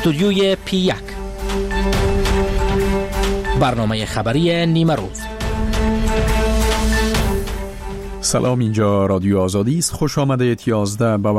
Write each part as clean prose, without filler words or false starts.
استودیوی P1 برنامه خبری نیمه روز. سلام، اینجا رادیو آزادی است. خوش آمدید. 11 به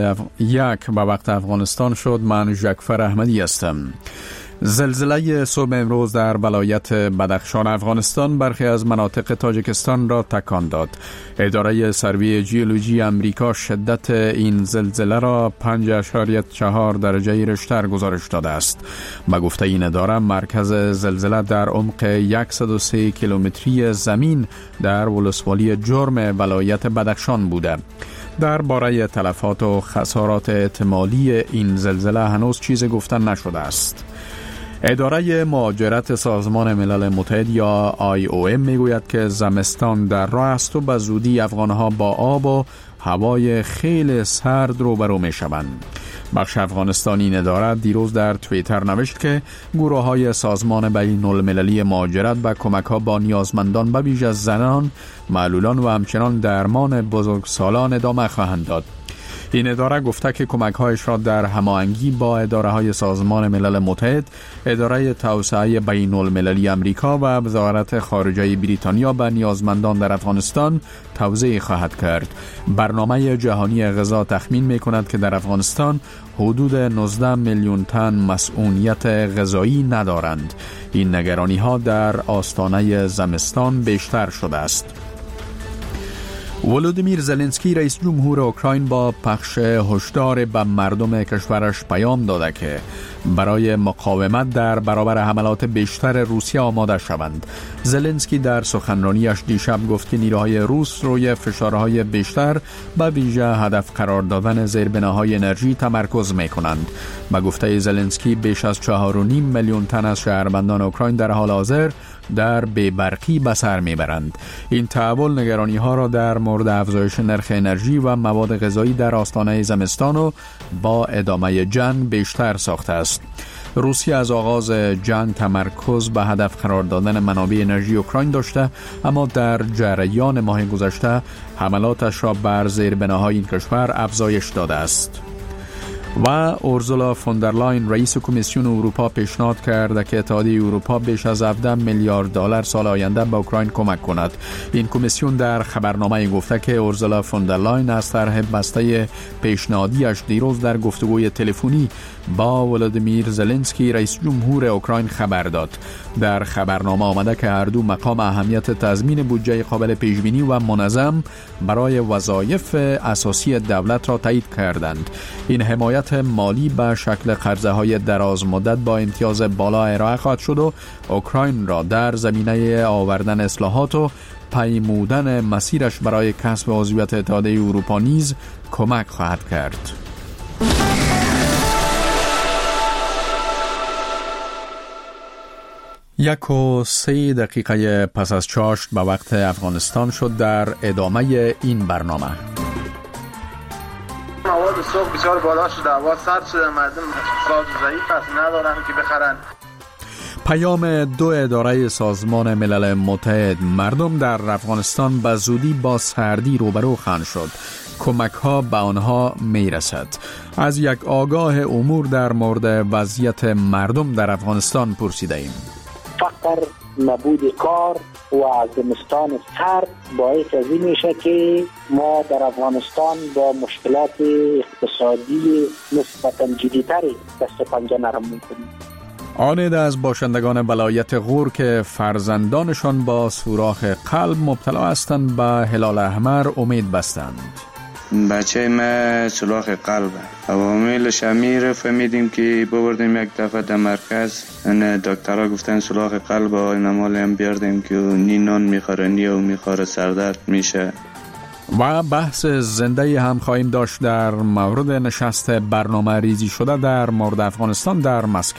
وقت افغانستان شد. من جعفر احمدی هستم. زلزله صبح امروز در ولایت بدخشان افغانستان برخی از مناطق تاجیکستان را تکان داد. اداره سروی ژئولوژی آمریکا شدت این زلزله را 5.4 درجه ریشتر گزارش داده است. به گفته این اداره، مرکز زلزله در عمق 103 کیلومتری زمین در ولسوالی جرم ولایت بدخشان بوده. درباره تلفات و خسارات احتمالی این زلزله هنوز چیزی گفته نشده است. اداره مهاجرت سازمان ملل متحد یا IOM میگوید که زمستان در راه است و به زودی افغانها با آب و هوای خیلی سرد روبرو می شوند. بخش افغانستانی این اداره دیروز در توییتر نوشت که گروه های سازمان بین المللی مهاجرت و کمک ها با نیازمندان به ویژه زنان، معلولان و همچنان درمان بزرگسالان ادامه خواهند داد. این اداره گفته که کمک‌هایش را در هماهنگی با اداره‌های سازمان ملل متحد، اداره توسعه بین المللی آمریکا و وزارت خارجه بریتانیا به نیازمندان در افغانستان توزیع خواهد کرد. برنامه جهانی غذا تخمین می‌کند که در افغانستان حدود 19 میلیون تن مسئولیت غذایی ندارند. این نگرانی‌ها در آستانه زمستان بیشتر شده است. ولودیمیر زلنسکی رئیس جمهور اوکراین با پخش هشدار به مردم کشورش پیام داده که برای مقاومت در برابر حملات بیشتر روسیه آماده شوند. زلنسکی در سخنرانیش دیشب گفت که نیروهای روس روی فشارهای بیشتر به ویژه هدف قرار دادن زیربناهای انرژی تمرکز می‌کنند. به گفته زلنسکی بیش از 4.5 میلیون تن از شهروندان اوکراین در حال حاضر در بی‌برقی به سر میبرند. این تحول نگرانی‌ها را در مورد افزایش نرخ انرژی و مواد غذایی در آستانه زمستان و با ادامه جنگ بیشتر ساخته است. روسیه از آغاز جنگ تمرکز به هدف قرار دادن منابع انرژی اوکراین داشته، اما در جریان ماه گذشته حملاتش را بر زیربناهای این کشور افزایش داده است. و اورسولا فوندرلاین رئیس کمیسیون اروپا پیشنهاد کرده که اتحادیه اروپا بیش از 17 میلیارد دلار سال آینده به اوکراین کمک کند. این کمیسیون در خبرنامه گفته که اورسولا فوندرلاین از طرح بسته پیشنهادیش دیروز در گفتگوی تلفنی با ولادیمیر زلنسکی رئیس جمهور اوکراین خبر داد. در خبرنامه آمده که هر دو مقام اهمیت تضمین بودجه قابل پیشبینی و منظم برای وظایف اساسی دولت را تایید کردند. این حمایت مالی به شکل قرضه‌های دراز مدت با امتیاز بالا ارائه خواهد شد و اوکراین را در زمینه آوردن اصلاحات و پیمودن مسیرش برای کسب عضویت اتحادیه اروپا نیز کمک خواهد کرد. 1:03 پس از چاشت به وقت افغانستان شد. در ادامه این برنامه مواد صبح بسیار بالا شده، هوا سرد شده، مردم اقتصاد ضعیف است، ندارن که بخرن. پیام دو اداره سازمان ملل متحد: مردم در افغانستان به زودی با سردی روبرو خواهند شد. کمک ها به آنها می رسد. از یک آگاه امور در مورد وضعیت مردم در افغانستان پرسیده ایم. فقر، نبود کار و زمستان سرد باعث از این میشه که ما در افغانستان با مشکلات اقتصادی نسبتاً جدی‌تری دست پنجه نرم میکنیم. آنید از باشندگان ولایت غور که فرزندانشان با سوراخ قلب مبتلا هستند به هلال احمر امید بستند. بچه ما سوراخ قلب عواملش امیر فهمیدیم که ببردیم یک دفعه در مرکز، دکترها گفتن سوراخ قلب و نمال هم بیاردیم که نی نان میخوره نی و میخوره سردرد میشه. و بحث زنده هم خواهیم داشت در مورد نشست برنامه ریزی شده در مورد افغانستان در مسکو.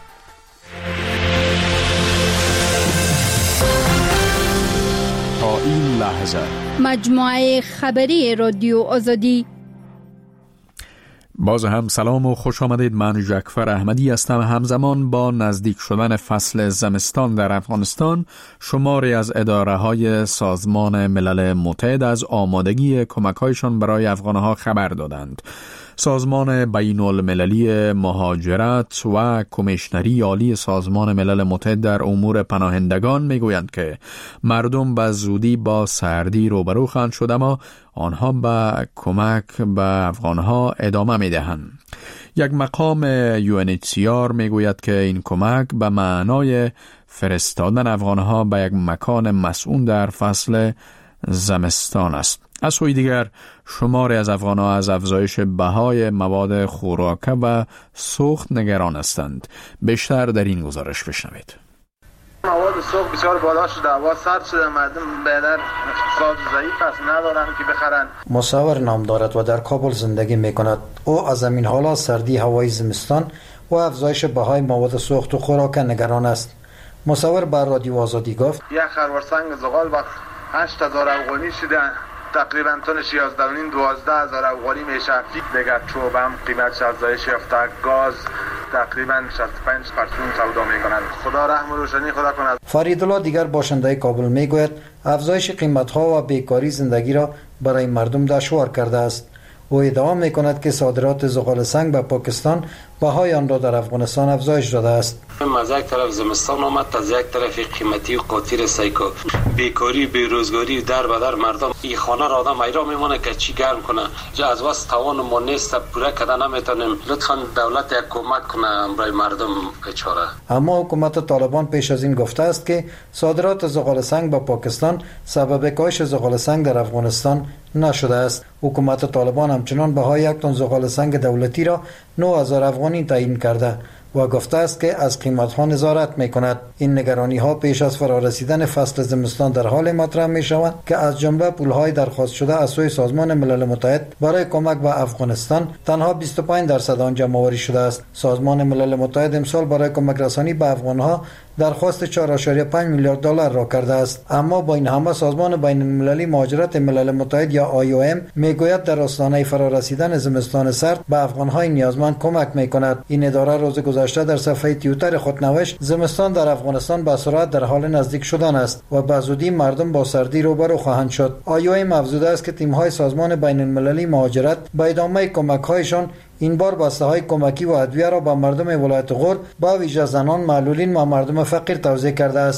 تا این لحظه مجموعه خبری رادیو آزادی. باز هم سلام و خوش آمدید. من جعفر احمدی هستم. همزمان با نزدیک شدن فصل زمستان در افغانستان، شماری از اداره‌های سازمان ملل متحد از آمادگی کمک‌هایشان برای افغان‌ها خبر دادند. سازمان بین المللی مهاجرت و کمیشنری عالی سازمان ملل متحد در امور پناهندگان میگویند که مردم به زودی با سردی روبرو خواهند شد، اما آنها به کمک به افغانها ادامه میدهند. یک مقام UNHCR میگوید که این کمک به معنای فرستادن افغانها به یک مکان مسئول در فصل زمستان است. از سوی دیگر شماری از افغانها از افزایش بهای مواد خوراکه و سوخت نگران هستند. بیشتر در این گزارش بشنوید. مواد سوخت بسیار بالا شده، هوا سرد شده، مردم بیشتر اقتصاد ضعیف است، ندارن که بخرن. مصور نام دارد و در کابل زندگی میکند. او از همین حالا سردی هوای زمستان و افزایش بهای مواد سوخت و خوراکه نگران است. مصور بر رادیو آزادی گفت یک خروار سنگ زغال با 8000 افغانی شده، تقریبا تنش 11,000-12,000 افغانی میشه. دیگر چوب هم قیمتش افزایش یافته، گاز تقریبا 65 پرسون سودا میکنند. خدا رحم و روشنی خدا کند. فریدالله دیگر باشنده کابل میگوید افزایش قیمت‌ها و بیکاری زندگی را برای مردم دشوار کرده است. او ادعا میکند که صادرات زغال سنگ به پاکستان بهای آن را در افغانستان افزایش داده است. از یک طرف زمستان آمد، از یک طرف قیمتی و قاطیر سایکو، بیکاری، بیروزگاری در بدر مردم. این خانه را آدم ایرا میمونه که چی گرم کنه. از واسه توان ما نیست، پوره کردن نمیتونیم. لطفاً دولت یک کمک کنه برای مردم بیچاره. اما حکومت طالبان پیش از این گفته است که صادرات زغال سنگ به پاکستان سبب کاهش زغال سنگ در افغانستان نشده است. حکومت طالبان همچنان بهای یک تن زغال سنگ دولتی را 9000 افغانی تعیین کرده و گفته است که از قیمت‌ها نظارت می‌کند. این نگرانی‌ها پیش از فرارسیدن فصل زمستان در حال مطرح می‌شوند که از جمله پول‌های درخواست شده از سوی سازمان ملل متحد برای کمک به افغانستان تنها 25% آن جمع‌آوری شده است. سازمان ملل متحد امسال برای کمک رسانی به افغان‌ها درخواست 4.5 میلیارد دلار را کرده است. اما با این همه سازمان بین المللی مهاجرت ملل متحد یا IOM میگوید در آستانه فرارسیدن زمستان سرد به افغان‌های نیازمند کمک می‌کند. این اداره روز گذشته در صفحه توییتر خود نوشت زمستان در افغانستان به سرعت در حال نزدیک شدن است و به زودی مردم با سردی روبرو خواهند شد. IOM افزوده است که تیم‌های سازمان بین المللی مهاجرت به ادامه کمک‌هایشان این بار بسته‌های کمکی و ادویه را به مردم ولایت غور با ویژه زنان، معلولین و مردم فقیر توزیع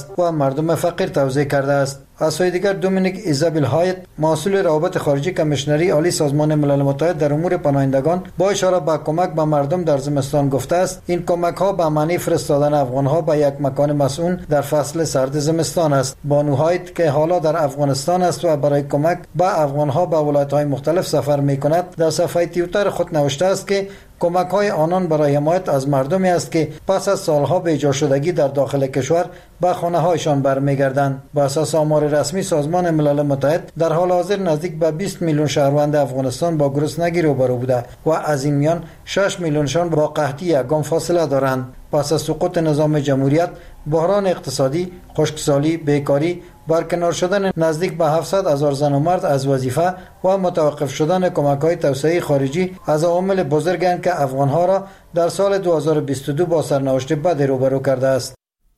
کرده است. از سوی دیگر دومینیک ایزابل هایت مسئول روابط خارجی کمیشنری عالی سازمان ملل متحد در امور پناهندگان با اشاره به کمک به مردم در زمستان گفته است این کمک ها به معنی فرستادن افغان ها به یک مکان مسئول در فصل سرد زمستان است. بانو هایت که حالا در افغانستان است و برای کمک به افغان ها به ولایت های مختلف سفر می کند در صفحه توییتر خود نوشته است که کمک های آنان برای حمایت از مردمی است که پس از سالها بی‌جا شدگی در داخل کشور به خانه هایشان برمیگردند. بر اساس آمار رسمی سازمان ملل متحد در حال حاضر نزدیک به 20 میلیون شهروند افغانستان با گرسنگی روبرو بوده و از این میان 6 میلیونشان با قحطی یگان فاصله دارند. پس از سقوط نظام جمهوریت، بحران اقتصادی، خشکسالی، بیکاری، برکنار شدن نزدیک به 700,000 زن و مرد از وظیفه و متوقف شدن کمک‌های توسعه خارجی از عوامل بزرگند که افغان‌ها را در سال 2022 با سرنوشت بد روبرو کرده است.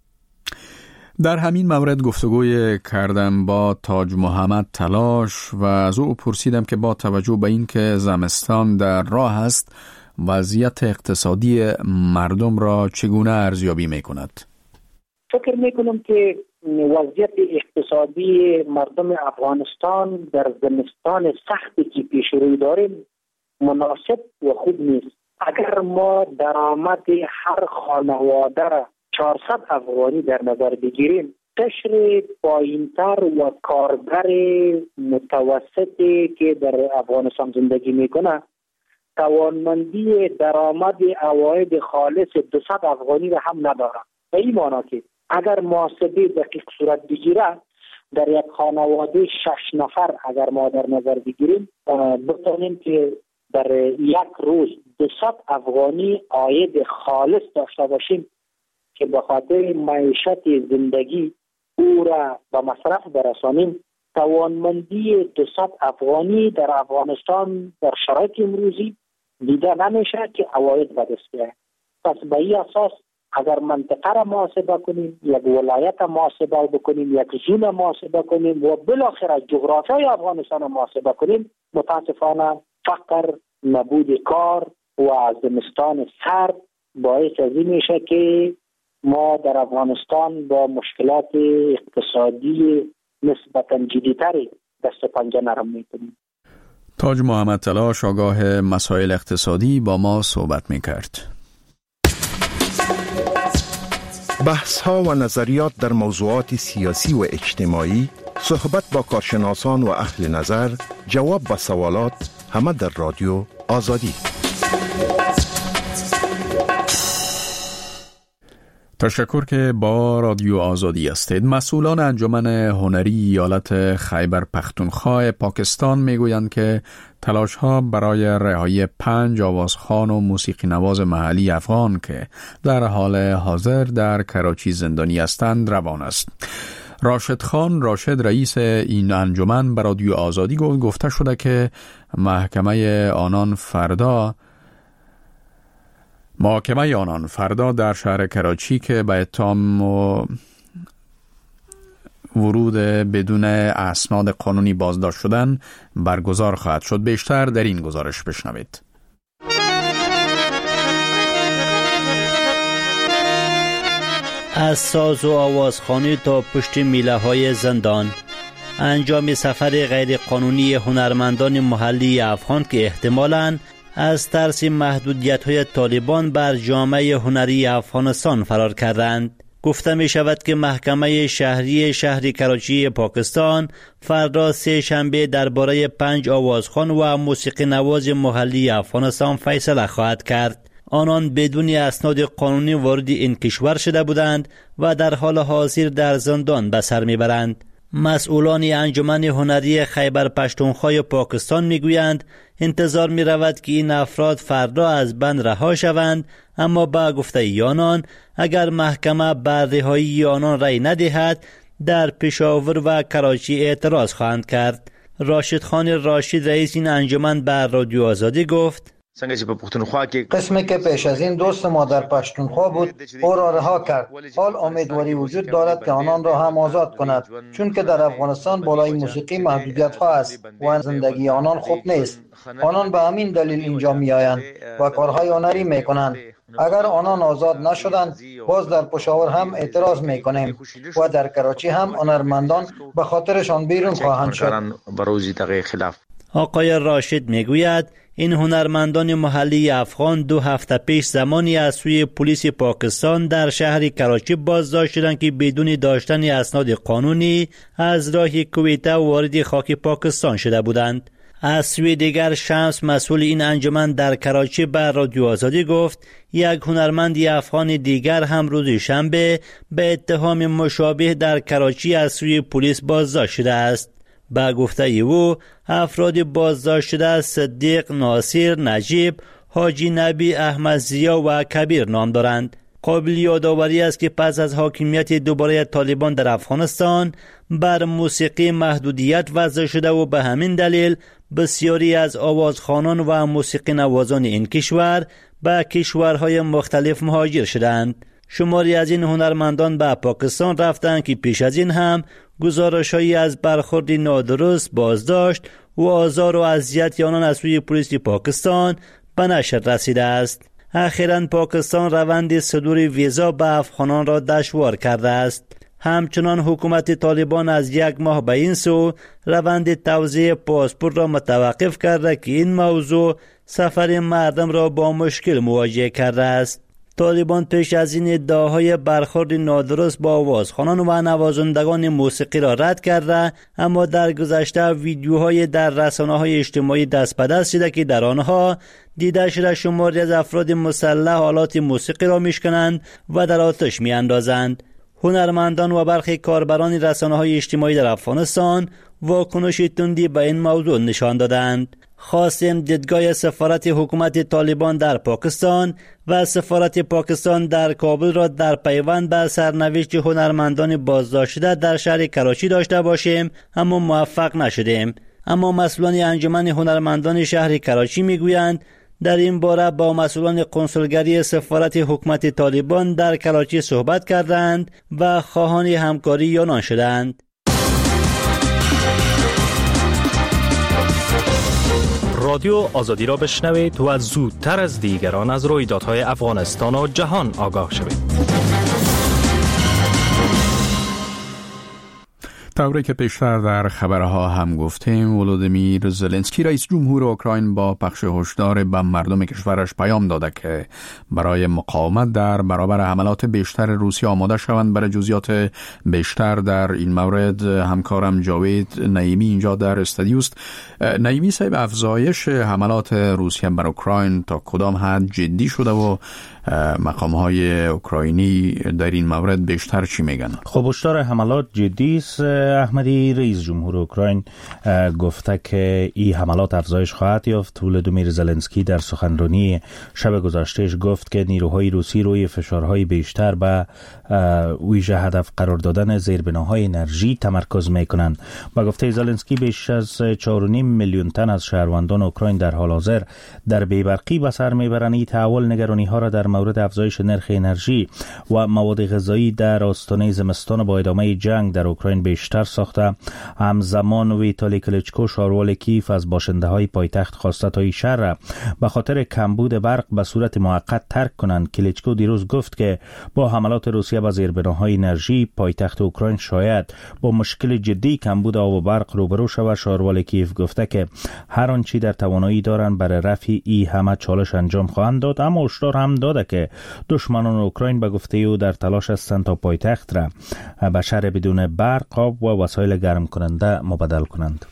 در همین مورد گفتگوی کردم با تاج محمد تلاش و از او پرسیدم که با توجه به اینکه زمستان در راه است وضعیت اقتصادی مردم را چگونه ارزیابی می‌کند؟ فکر میکنم که وضعیت اقتصادی مردم افغانستان در زمستان سختی که پیش روی داریم مناسب و خوب نیست. اگر ما درآمد هر خانواده را 400 افغانی در نظر بگیریم، قشر پایینتر و کارگر متوسطی که در افغانستان زندگی میکنه توانمندی درآمد عواید خالص 200 افغانی را هم نداره. به این معنی که اگر محاسبه دقیق صورت بگیره در یک خانواده 6 نفر اگر ما در نظر بگیریم بتونیم که در یک روز 200 افغانی عاید خالص داشته باشیم که به خاطر معیشت زندگی او را به مصرف برسانیم. توانمندی 200 افغانی در افغانستان در شرایط امروزی دیده نمیشه که عواید به دست بیاید. پس به این اساس اگر منطقه را محاسبه کنیم، یک ولایت محاسبه بکنیم، یک زون محاسبه کنیم و بالاخره جغرافیای افغانستان محاسبه کنیم، متاسفانه فقر نبود کار و زمستان سرد باعث از این میشه که ما در افغانستان با مشکلات اقتصادی نسبتاً جدی‌تری دست و پنجه نرم میکنیم. تاج محمد تلاش آگاه مسائل اقتصادی با ما صحبت میکرد. بحث ها و نظریات در موضوعات سیاسی و اجتماعی، صحبت با کارشناسان و اهل نظر، جواب به سوالات، همه در رادیو آزادی. تشکر که با رادیو آزادی هستید. مسئولان انجمن هنری ایالت خیبر پختونخوا پاکستان میگویند که تلاش‌ها برای رهایی 5 آوازخوان و موسیقی نواز محلی افغان که در حال حاضر در کراچی زندانی هستند روان است. راشد خان راشد رئیس این انجمن به رادیو آزادی گفته شده که محاکمه آنان فردا در شهر کراچی که به اتهام ورود بدون اسناد قانونی بازداشت شدن برگزار خواهد شد. بیشتر در این گزارش بشنوید. از ساز و آوازخوانی تا پشت میله های زندان، انجام سفر غیر قانونی هنرمندان محلی افغان که احتمالاً از ترس محدودیت‌های طالبان بر جامعه هنری افغانستان فرار کردند. گفته می شود که محکمه شهری شهر کراچی پاکستان فردا سه شنبه درباره 5 آوازخوان و موسیقی نواز محلی افغانستان فیصله خواهد کرد. آنان بدون اسناد قانونی وارد این کشور شده بودند و در حال حاضر در زندان به سر میبرند. مسئولان انجمن هنری خیبر پختونخوا پاکستان میگویند انتظار می رود که این افراد فردا از بند رها شوند، اما با گفته آنان اگر محکمه بر رهایی آنان رأی ندهد در پشاور و کراچی اعتراض خواهند کرد. راشد خان راشد رئیس این انجمن بر رادیو آزادی گفت قسمی که پیش از این دوست ما در پشتونخوا بود او را رها کرد. حال امیدواری وجود دارد که آنان را هم آزاد کند، چون که در افغانستان بالای موسیقی محدودیت ها است و زندگی آنان خوب نیست. آنان به همین دلیل اینجا می آیند و کارهای هنری می کنند. اگر آنان آزاد نشدند باز در پشاور هم اعتراض می کنیم و در کراچی هم هنرمندان به خاطرشان بیرون خواهند شد. آقای راشد می گوید این هنرمندان محلی افغان 2 هفته پیش زمانی از سوی پلیس پاکستان در شهر کراچی بازداشت شدند که بدون داشتن اسناد قانونی از راه کویته وارد خاک پاکستان شده بودند. از سوی دیگر شمس مسئول این انجمن در کراچی بر رادیو آزادی گفت یک هنرمند افغان دیگر هم روز شنبه به اتهام مشابه در کراچی از سوی پلیس بازداشت شده است. با گفته او افراد بازداشت شده صدیق، ناصر، نجیب، حاجی نبی، احمد زیا و کبیر نام دارند. قابل یادآوری است که پس از حاکمیت دوباره طالبان در افغانستان بر موسیقی محدودیت وضع شده و به همین دلیل بسیاری از آوازخوانان و موسیقی نوازان این کشور به کشورهای مختلف مهاجر شدند. شماری از این هنرمندان به پاکستان رفتند که پیش از این هم گزارش‌هایی از برخورد نادرست، بازداشت و آزار و اذیت آنان از سوی پلیس پاکستان به نشر رسیده است. اخیراً پاکستان روند صدور ویزا به افغانان را دشوار کرده است. همچنان حکومت طالبان از 1 ماه به این سو روند توزیع پاسپورت را متوقف کرده که این موضوع سفر مردم را با مشکل مواجه کرده است. طالبان پیش از این ادعاهای برخورد نادرست با آوازخوانان و نوازندگان موسیقی را رد کرده، اما در گذشته ویدیوهای در رسانه‌های اجتماعی دست به دست شده که در آنها دیده شده شماری از افراد مسلح آلات موسیقی را میشکنند و در آتش میاندازند. هنرمندان و برخی کاربران رسانه‌های اجتماعی در افغانستان واکنش تندی به این موضوع نشان دادند. خواستیم دیدگاه سفارت حکومت طالبان در پاکستان و سفارت پاکستان در کابل را در پیوند به سرنوشت هنرمندان بازداشت شده در شهر کراچی داشته باشیم، اما موفق نشدیم. اما مسئولان انجمن هنرمندان شهر کراچی میگویند در این باره با مسئولان کنسولگری سفارت حکومت طالبان در کراچی صحبت کردند و خواهان همکاری آنان شدند. رادیو آزادی را بشنوید و زودتر از دیگران از رویدادهای افغانستان و جهان آگاه شوید. طوری که پیشتر در خبرها هم گفتیم، ولودیمیر زلنسکی رئیس جمهور اوکراین با پخش هشدار به مردم کشورش پیام داده که برای مقاومت در برابر حملات بیشتر روسیه آماده شوند. برای جزئیات بیشتر در این مورد همکارم جاوید نعیمی اینجا در استودیو است. نعیمی صاحب، افزایش حملات روسیه بر اوکراین تا کدام حد جدی شده و مقام‌های اوکراینی در این مورد بیشتر چی میگن؟ خب هشدار حملات جدی است. احمدی رئیس جمهور اوکراین گفته که این حملات افزایش خواهد یافت. ولودیمیر زلنسکی در سخنرانی شب گذشتهش گفت که نیروهای روسی روی فشارهای بیشتر به ویژه هدف قرار دادن زیربناهای انرژی تمرکز میکنند. با گفته زلنسکی بیش از 4.5 میلیون تن از شهروندان اوکراین در حال حاضر در بی‌برقی به سر میبرند. این تحول نگرانی ها را در مورد افزایش نرخ انرژی و مواد غذایی در آستانه زمستان با ادامه جنگ در اوکراین بیشتر ساخته. همزمان ویتالی کلیچکو شاروال کیف از باشنده های پایتخت خواسته تا این شهر را به خاطر کمبود برق به صورت موقت ترک کنند. کلیچکو دیروز گفت که با حملات روسیه به زیربناهای انرژی پایتخت اوکراین شاید با مشکل جدی کمبود آب و برق روبرو شود. شاروال کیف گفته که هر آنچه در توانایی دارند برای رفع این همه چالش انجام خواهند داد، اما هشدار هم داده که دشمنان اوکراین به گفته او در تلاش هستند تا پایتخت را به شهر بدون برق، آب و وسایل گرم کننده مبدل کنند.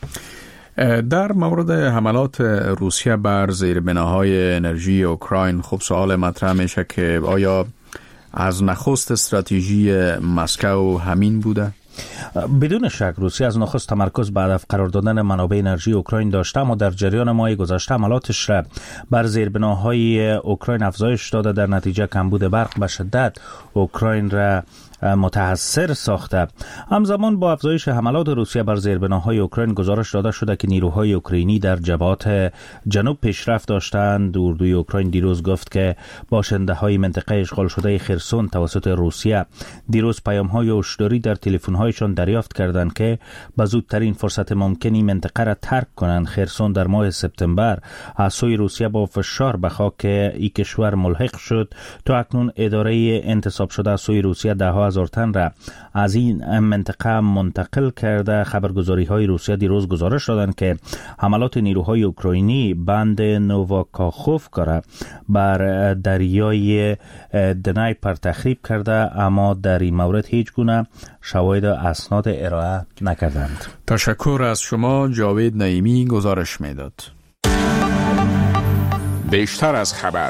در مورد حملات روسیه بر زیربناهای انرژی اوکراین خب سوال مطرح میشه که آیا از نخست استراتژی مسکو همین بوده؟ بدون شک روسیه از نخست تمرکز بر هدف قرار دادن منابع انرژی اوکراین داشته، اما در جریان ماه گذشته حملاتش را بر زیربناهای اوکراین افزایش داده. در نتیجه کمبود برق به شدت اوکراین را متاثر ساخته. همزمان با افزایش حملات روسیه بر زیربناهای اوکراین گزارش داده شده که نیروهای اوکراینی در جبهات جنوب پیشرفت داشتند. اردوی اوکراین دیروز گفت که باشنده های منطقه اشغال شده خرسون توسط روسیه دیروز پیام های هشداری در تلفن هایشان دریافت کردند که به زودترین فرصت ممکنی منطقه را ترک کنند. خرسون در ماه سپتامبر از سوی روسیه با فشار به خاک این کشور ملحق شد. تا اکنون اداره انتصاب شده از سوی روسیه ده هزار تن را از این منطقه منتقل کرده. خبرگزاری های روسیه دیروز گزارش دادند که حملات نیروهای اوکراینی بند نوواکاخوفکا را بر دریای دنایپر تخریب کرده، اما در این مورد هیچ گونه شواهد و اسناد ارائه نکردند. تشکر از شما جاوید نعیمی گزارش میداد. بیشتر از خبر.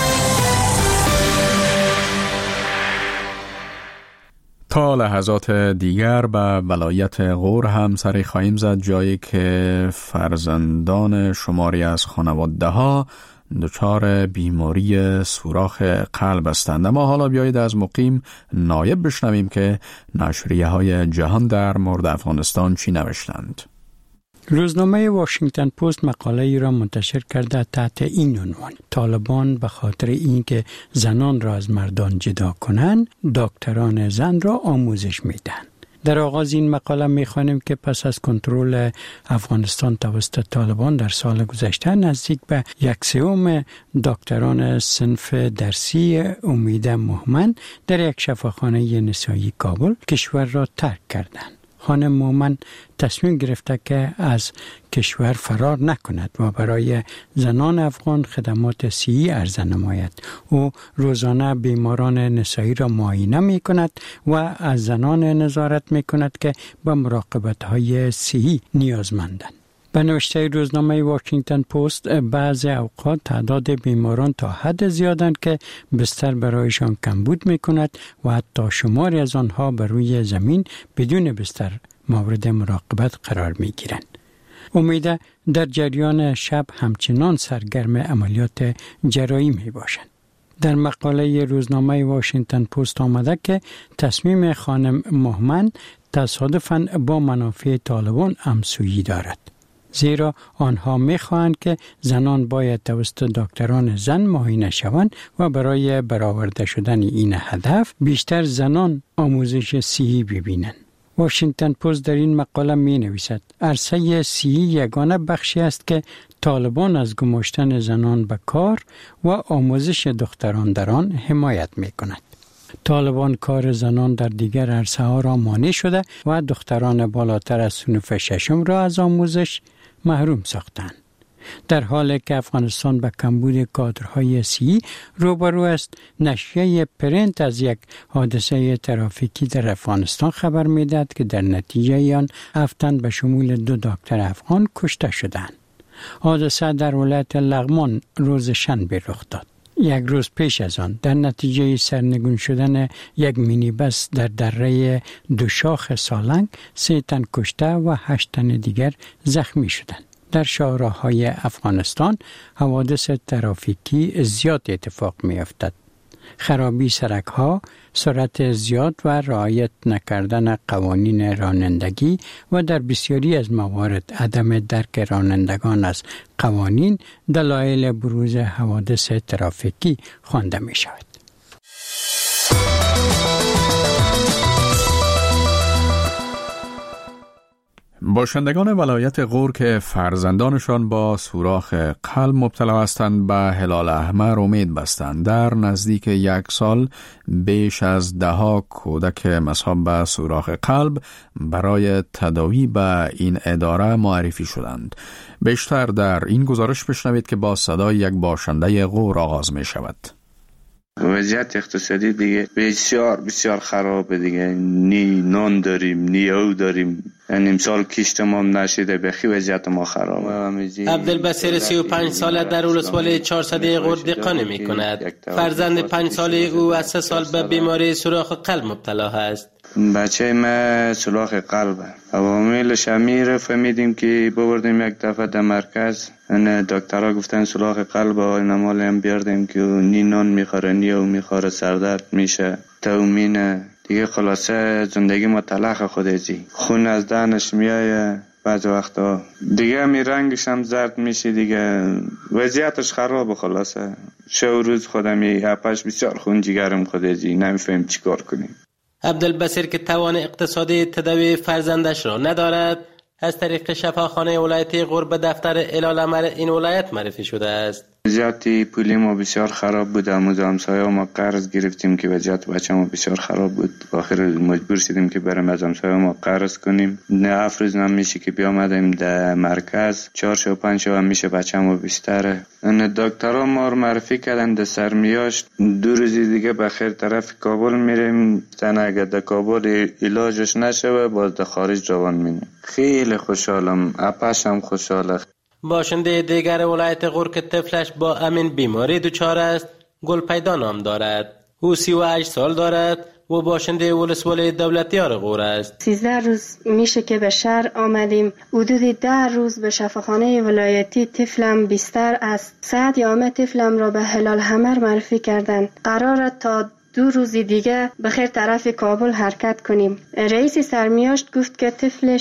تا لحظات دیگر به ولایت غور هم سری خواهیم زد، جایی که فرزندان شماری از خانواده ها دچار بیماری سوراخ قلب هستند. اما حالا بیایید از مقیم نایب بشنویم که نشریه های جهان در مورد افغانستان چی نوشتند. روزنامه واشنگتن پست مقاله ای را منتشر کرده تحت این عنوان: طالبان به خاطر اینکه زنان را از مردان جدا کنند، دکتران زن را آموزش میدن. در آغاز این مقاله میخوانیم که پس از کنترل افغانستان توسط طالبان در سال گذشته نزدیک به 1/3 دکتران صنف درسی امید مومن در یک شفاخانه نسایی کابل کشور را ترک کردند. خانم مومن تصمیم گرفته که از کشور فرار نکند و برای زنان افغان خدمات صحی عرضه نماید. او روزانه بیماران نسایی را معاینه می کند و از زنان نظارت می کند که به مراقبت های صحی نیازمندند. به نوشته روزنامه واشنگتن پست، بعض اوقات تعداد بیماران تا حد زیادند که بستر برایشان کمبود می کند و حتی شماری از آنها بر روی زمین بدون بستر مورد مراقبت قرار می گیرند. امیده در جریان شب همچنان سرگرم عملیات جراحی می باشند. در مقاله روزنامه واشنگتن پست آمده که تصمیم خانم مومن تصادفاً با منافع طالبان همسویی دارد، زیرا آنها می‌خواهند که زنان باید توسط دکتران زن معاینه شوند و برای برآورده شدن این هدف بیشتر زنان آموزش صحی ببینند. واشنگتن پست در این مقاله می نویسد عرصه سی یگانه بخشی است که طالبان از گماشتن زنان به کار و آموزش دختران در آن حمایت می کند. طالبان کار زنان در دیگر عرصه ها را مانع شده و دختران بالاتر از صنف ششم را از آموزش محروم ساختند. در حالی که افغانستان به کمبود کادرهای سی روبرو است، نشریه پرنت از یک حادثه ترافیکی در افغانستان خبر می‌دهد که در نتیجه آن 7 تن به شمول 2 دکتر افغان کشته شدند. حادثه در ولایت لغمان روز شنبه رخ داد. یک روز پیش از آن در نتیجه سرنگون شدن یک مینیبس در دره دوشاخ سالنگ 3 تن کشته و 8 تن دیگر زخمی شدند. در شاهراه‌های افغانستان حوادث ترافیکی زیاد اتفاق می‌افتد. خرابی سرک‌ها، سرعت زیاد و رعایت نکردن قوانین رانندگی و در بسیاری از موارد عدم درک رانندگان از قوانین دلایل بروز حوادث ترافیکی خوانده می‌شود. باشندگان ولایت غور که فرزندانشان با سوراخ قلب مبتلا هستند به هلال احمر امید بستند. در نزدیک 1 سال بیش از 10 کودک مصاب به سوراخ قلب برای تداوی به این اداره معرفی شدند. بیشتر در این گزارش بشنوید که با صدای یک باشنده غور آغاز می شود. وضعیت اقتصادی دیگه بسیار خرابه دیگه. نی نان داریم نی او داریم، یعنی امسال کشت ما نشده، بخی وضعیت ما خرابه. عبدالبصیر 35 ساله در ولسوالی 400 غور دهقانی می کند. فرزند 5 ساله او از 3 سال به بیماری سوراخ قلب مبتلا است. بچه ما سوراخ قلبه. عوامل شمیر فهمیدیم که ببردیم یک دفعه در مرکز، دکترها گفتن سوراخ قلب اینا مال هم بیاردیم که نی نان میخوره نی او میخوره، سردرد میشه، تومینه دیگه. خلاصه زندگی ما تلخ خودزی، خون از دهنش میایه بعض وقتا دیگه، می رنگش هم زرد میشه دیگه، وضعیتش خرابه. خلاصه شو روز خودمی اپش بسیار خون جگرم خودزی، نمیفهم چیکار کنیم. عبدالبصیر که توان اقتصادی تداوی فرزندش را ندارد، از طریق شفاخانه ولایتی غور به دفتر هلال احمر این ولایت معرفی شده است. وضعیت پولی ما بسیار خراب بود. امروز همسایه ما قرض گرفتیم که وضعیت بچه ما بسیار خراب بود. آخر مجبور شدیم که بریم از همسایه ما قرض کنیم. نه افروز نمیشه که بیامدیم در مرکز، 4 شو 5 شو هم میشه بچه ما بیشتره. دکترها ما رو معرفی کردن در سرمیاشت. 2 روز دیگه بخیر طرف کابل میریم. اگر در کابل علاجش نشه باز در خارج روان می‌شیم. خیلی خوشحالم، اپش هم خوشحاله. باشنده دیگر ولایت غور که طفلش با امین بیماری دچار است، گلپیدا نام دارد. او 38 سال دارد و باشنده ولسوالی دولتیار غور است. 13 روز میشه که به شهر آمدیم. حدود 10 روز به شفاخانه ولایتی طفلم بیستر است. ساعت یامه طفلم را به هلال احمر معرفی کردند. قراره تا 2 روز دیگه بخیر طرف کابل حرکت کنیم. رئیس سرمیاشت گفت که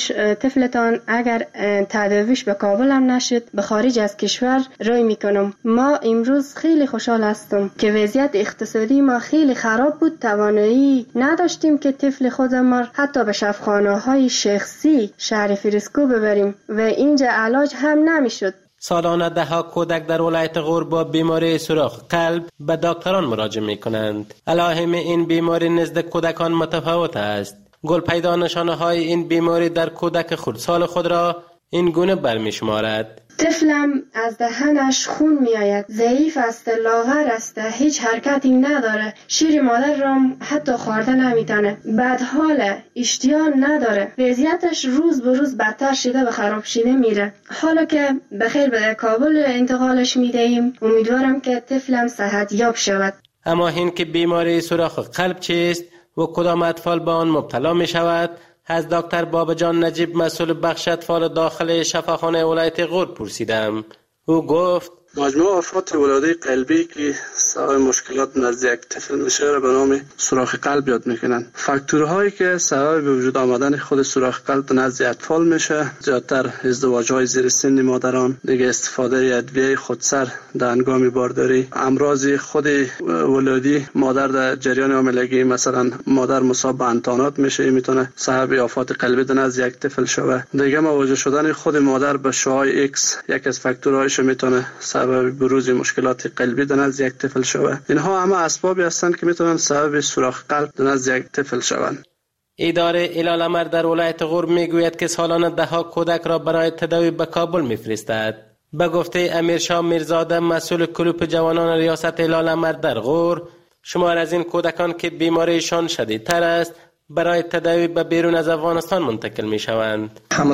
طفلتان اگر تداویش به کابل هم نشد به خارج از کشور روی میکنم. ما امروز خیلی خوشحال هستم که وضعیت اقتصادی ما خیلی خراب بود. توانایی نداشتیم که طفل خودمان حتی به شفاخانه های شخصی شهر فریسکو ببریم و اینجا علاج هم نمیشد. سالانه 10 کودک در ولایت غور با بیماری سوراخ قلب به دکتران مراجعه می کنند. علائم این بیماری نزد کودکان متفاوت است. گلپیدا نشانه های این بیماری در کودک خردسال خود را این گونه برمی شمارد. طفلم از دهنش خون می آید، ضعیف است، لاغر است، هیچ حرکتی نداره، شیر مادر را حتی خورده نمیتونه، بدحاله، اشتها نداره، وضعیتش روز به روز بدتر شده و خراب شده میره. حالا که بخیر به کابل انتقالش میدهیم، امیدوارم که طفلم صحت یاب شود. اما این که بیماری سوراخ قلب چیست و کدام اطفال به آن مبتلا می شود، از دکتر بابجان نجیب مسئول بخش اطفال داخل شفاخانه ولایت غور پرسیدم. او گفت مجموع افراد ولادت قلبی که سبب مشکلات نزد یک طفل میشه را به نام سوراخ قلب یاد میکنن. فاکتورهایی که سبب به وجود آمدن خود سوراخ قلب نزد اطفال میشه، زیادتر ازدواج‌های زیر سن مادران، دیگه استفاده ادویه خودسر در هنگام بارداری، امراض خود ولادی، مادر در جریان حاملگی مثلا مادر مصاب به انتانات میشه، میتونه سبب آفات قلبی در نزد یک طفل شوه. دیگه مواجه شدن خود مادر به شعاع ایکس یک از فاکتورهایش میتونه سبب بروز مشکلات قلبی در نزد یک طفل شوه. اینها همه اسبابی هستند که میتونن سبب سوراخ قلب در نزد یک طفل شوند. اداره العالمر در ولایت غور میگوید که سالانه دهها کودک را برای تداوی به کابل میفرستد. به گفته امیرشاه میرزاده مسئول کلوپ جوانان ریاست العالمر در غور، شمار از این کودکان که بیماریشان شدیدتر است برای تداوی به بیرون از افغانستان منتقل می شوند. همه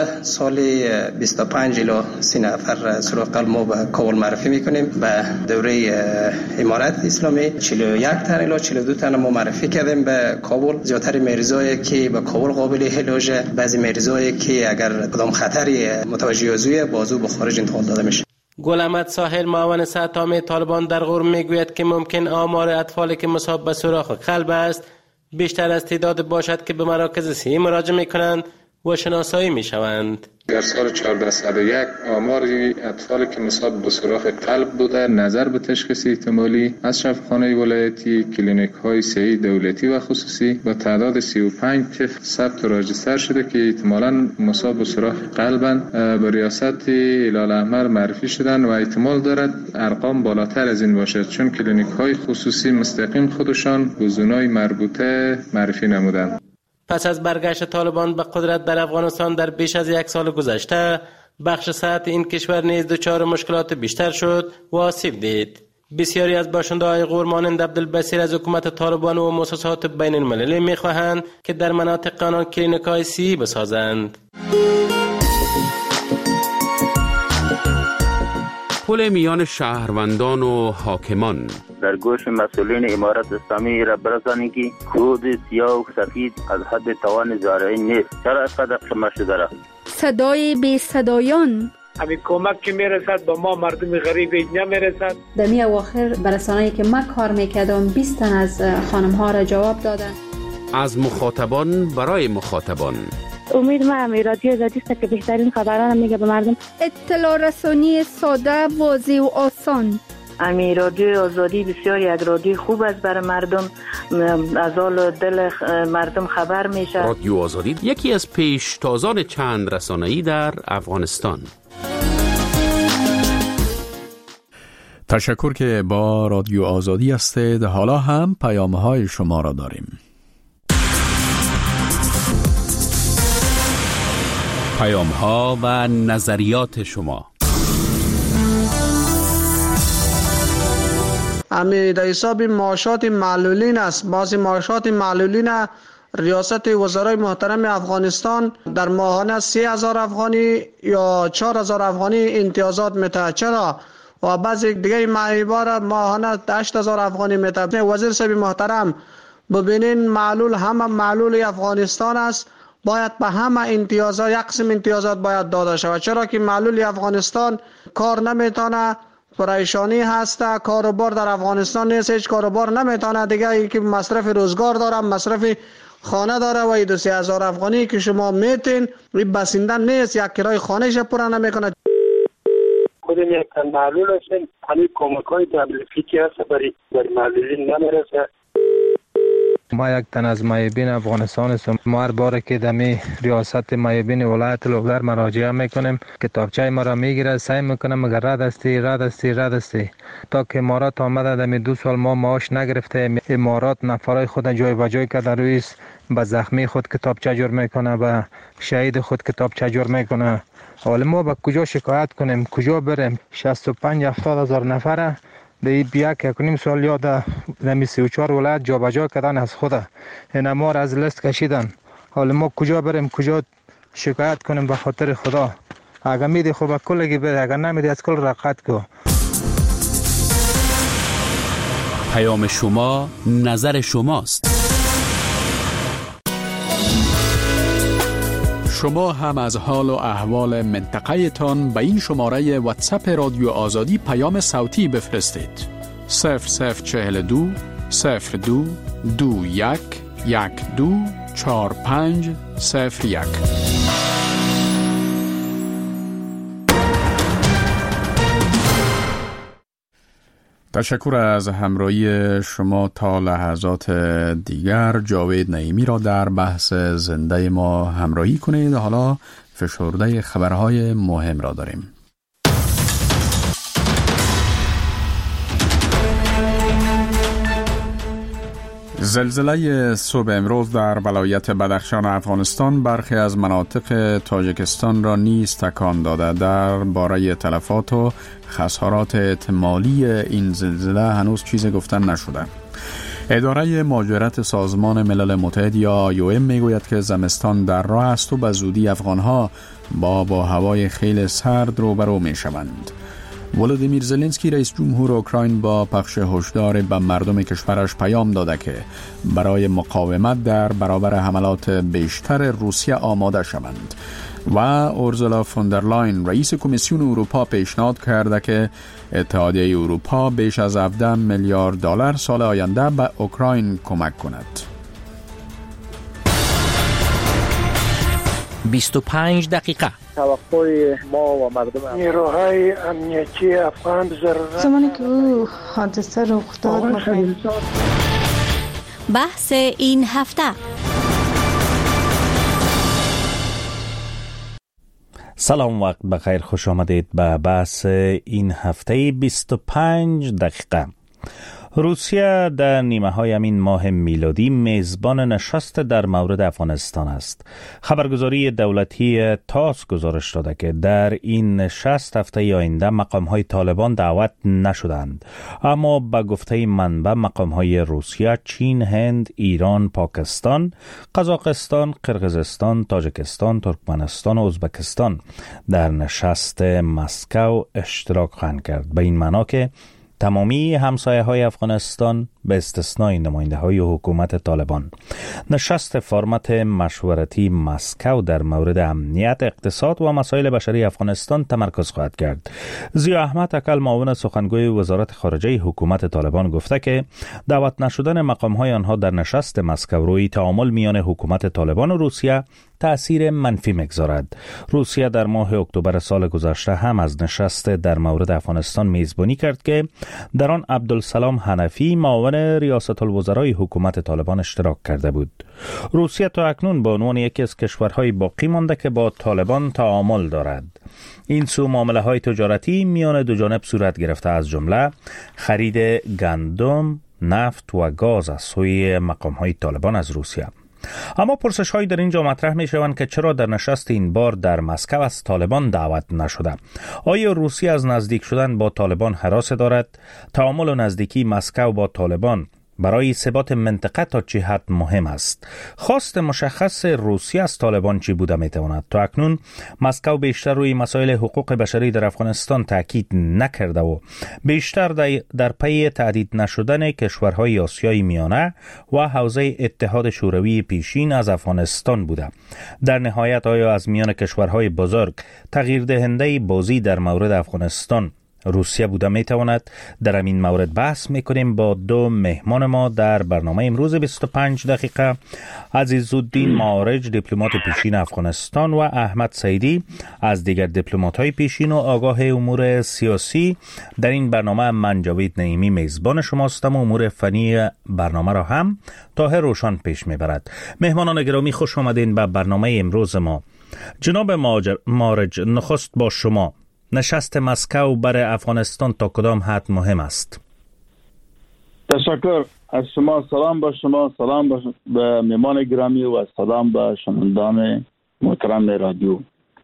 سالی 25 الی 30 نفر سوراخ قلب ما به کابل معرفی میکنیم. به دوره امارت اسلامی 41 تن الی 42 تن ما معرفی کردیم به کابل. زیادتر مریضایی که به کابل قابل علاج، بعضی مریضایی که اگر کدام خطری متوجه عضوی بازو به خارج انتقال داده میشه. گل احمد ساحل معاون صحت عامه طالبان در غور میگوید که ممکن آمار اطفالی که مصاب به سوراخ قلب است بیشتر از تعداد باشد که به مراکز صحی مراجعه میکنند و شناسایی میشوند. در سال 1401 آمار اطفال که مصاب به سوراخ قلب بوده نظر به تشخیص احتمالی از شفاخانه ولایتی، کلینیک های صحی دولتی و خصوصی با تعداد 35 طفل ثبت و راجستر شده که احتمالاً مصاب به سوراخ قلبند به ریاست هلال احمر معرفی شدن و احتمال دارد ارقام بالاتر از این باشد، چون کلینیک های خصوصی مستقیم خودشان گزینه‌های مربوطه معرفی نمودند. پس از برگشت طالبان به قدرت در افغانستان در بیش از یک سال گذشته، بخش صحت این کشور نیز دچار مشکلات بیشتر شد و آسیب دید. بسیاری از باشنده‌های غور مانند عبدالبصیر از حکومت طالبان و مؤسسات بین المللی می‌خواهند که در مناطق آنان کلینیک‌های صحی بسازند. پل میان شهروندان و حاکمان در گوش مسئولین امارت اسلامی را برسانید که کود سیاه و سفید از حد توان زارعین نیست. چرا اینقدر شمار شده را؟ صدای بی صدایان، همین کمک که میرسد به ما مردم غریب نمیرسد. در می اواخر برسانه‌ای که من کار میکردم 20 تن از خانم ها را جواب دادن. از مخاطبان برای مخاطبان. امید ما رادیو آزادی است که بهترین خبران میگه به مردم. اطلاع رسانی ساده، واضح و آسان. رادیو آزادی بسیار یک رادیو خوب است برای مردم، از حال دل مردم خبر میشه. رادیو آزادی یکی از پیشتازان چند رسانه‌ای در افغانستان. تشکر که با رادیو آزادی هستید. حالا هم پیام‌های شما را داریم. پیام‌ها و نظریات شما. در حساب معاشات معلولین است. بعضی معاشات معلولین ریاست وزرای محترم افغانستان در ماهانه 30,000 افغانی یا 4,000 افغانی امتیازات میده. چرا؟ و بعضی دیگه معیبار ماهانه 8,000 افغانی میده. وزیر صاحب محترم ببینین معلول همه معلول افغانستان است، باید به همه امتیازات یک قسم امتیازات باید داده شود. چرا که معلول افغانستان کار نمیتونه، پریشانی هست، کاروبار در افغانستان نیست، هیچ کاروبار نمیتونه دیگه، ای که مصرف روزگار داره، مصرف خانه داره و 2,000 افغانی که شما میتین این بسنده نیست، یک کرای خانهش پورا نمیکنه. خودم یک تن معلول هستم، همین کمک‌های تبلیغاتی که هست برای معلولین نمیرسه. ما یک تن از معیبین افغانستان هستم. ما هر باره که دمی ریاست معیبین ولایت لوگر مراجعه میکنیم، کتابچه ما را میگیره، سعی میکنم اگر رد استی تا که امارات آمده دمی 2 سال ما معاش نگرفته. امارات نفرای خود جای به جای که در رویس به زخمی خود کتابچه جور میکنه، به شهید خود کتابچه جور میکنه. حالا ما به کجا شکایت کنیم، کجا بریم؟ 65-70 هزار نفره به بیاک کنیم سال یاد دمی 34 ولایت جا به جا کردن از خود این ما را از لیست کشیدن. حالا ما کجا بریم، کجا شکایت کنیم؟ به خاطر خدا اگر میدی خوب کلگی بده، اگر نمیدی از کل رقت کو. پیام شما نظر شماست. شما هم از حال و احوال منطقه تان به این شماره واتساپ رادیو آزادی پیام صوتی بفرستید. 0042 02 21 12 45 01. تشکر از همراهی شما. تا لحظات دیگر جاوید نعیمی را در بحث زنده ما همراهی کنید. حالا فشرده خبرهای مهم را داریم. زلزله صبح امروز در ولایت بدخشان افغانستان برخی از مناطق تاجیکستان را نیز تکان داده. در باره تلفات و خسارات احتمالی این زلزله هنوز چیزی گفتن نشده. اداره مهاجرت سازمان ملل متحد یا IOM میگوید که زمستان در راه است و به زودی افغانها با هوای خیلی سرد روبرو میشوند. ولودیمیر زلنسکی رئیس جمهور اوکراین با پخش هشدار به مردم کشورش پیام داده که برای مقاومت در برابر حملات بیشتر روسیه آماده شوند و اورزولا فوندرلاین رئیس کمیسیون اروپا پیشنهاد کرده که اتحادیه اروپا بیش از 17 میلیارد دلار سال آینده به اوکراین کمک کند. 25 دقیقه توقع ما و مردم نیروهای امنیتی افغان زمانی که او حادثه رخ داد بحث این هفته. سلام، وقت بخیر، خوش آمدید به بحث این هفته 25 دقیقه. روسیه در نیمه های همین ماه میلادی میزبان نشست در مورد افغانستان است. خبرگزاری دولتی تاس گزارش داده که در این نشست هفته آینده مقام های طالبان دعوت نشدند، اما به گفته منبع مقام های روسیه، چین، هند، ایران، پاکستان، قزاقستان، قرقیزستان، تاجیکستان، ترکمنستان و ازبکستان در نشست مسکو اشتراک خواهند کرد. به این معنا که تمامی همسایه های افغانستان به استثنای نماینده های حکومت طالبان. نشست فرمت مشورتی مسکو در مورد امنیت، اقتصاد و مسائل بشری افغانستان تمرکز خواهد کرد. ضیا احمد اکل، معاون سخنگوی وزارت خارجه حکومت طالبان، گفته که دعوت نشدن مقام های آنها در نشست مسکو روی تعامل میان حکومت طالبان و روسیه تأثیر منفی میگذارد. روسیه در ماه اکتبر سال گذشته هم از نشست در مورد افغانستان میزبانی کرد که در آن عبدالسلام حنفی، معاون ریاست الوزرای حکومت طالبان، اشتراک کرده بود. روسیه تا اکنون به عنوان یکی از کشورهای باقی مانده که با طالبان تعامل دارد. این سو معامله های تجارتی میان دو جانب صورت گرفته، از جمله خرید گندم، نفت و گاز از سوی مقام های طالبان از روسیه. اما پرسش هایی در اینجا مطرح می شوند که چرا در نشست این بار در مسکو از طالبان دعوت نشده؟ آیا روسیه از نزدیک شدن با طالبان هراس دارد؟ تعامل و نزدیکی مسکو با طالبان برای ثبات منطقه تا چه حد مهم است؟ خواست مشخص روسیه از طالبان چی بوده میتواند؟ تا اکنون مسکو بیشتر روی مسائل حقوق بشری در افغانستان تاکید نکرده و بیشتر در پی تهدید نشدن کشورهای آسیای میانه و حوزه اتحاد شوروی پیشین از افغانستان بوده. در نهایت آیا از میان کشورهای بزرگ تغییر دهنده بازی در مورد افغانستان روسیه بوده میتواند؟ در این مورد بحث میکنیم با دو مهمان ما در برنامه امروز 25 دقیقه. عزیزالدین معارج، دیپلمات پیشین افغانستان، و احمد سیدی از دیگر دیپلمات‌های پیشین و آگاه امور سیاسی. در این برنامه من جاوید نعیمی میزبان شماستم و امور فنی برنامه را هم طاهر روشن پیش میبرد. مهمانان گرامی، خوش آمدین به برنامه امروز ما. جناب معارج، نخست با شما، نشست مسکو برای افغانستان تا کدام حد مهم است؟ تشکر از شما. سلام به شما، سلام به مهمان گرامی و سلام به شنوندگان محترم رادیو.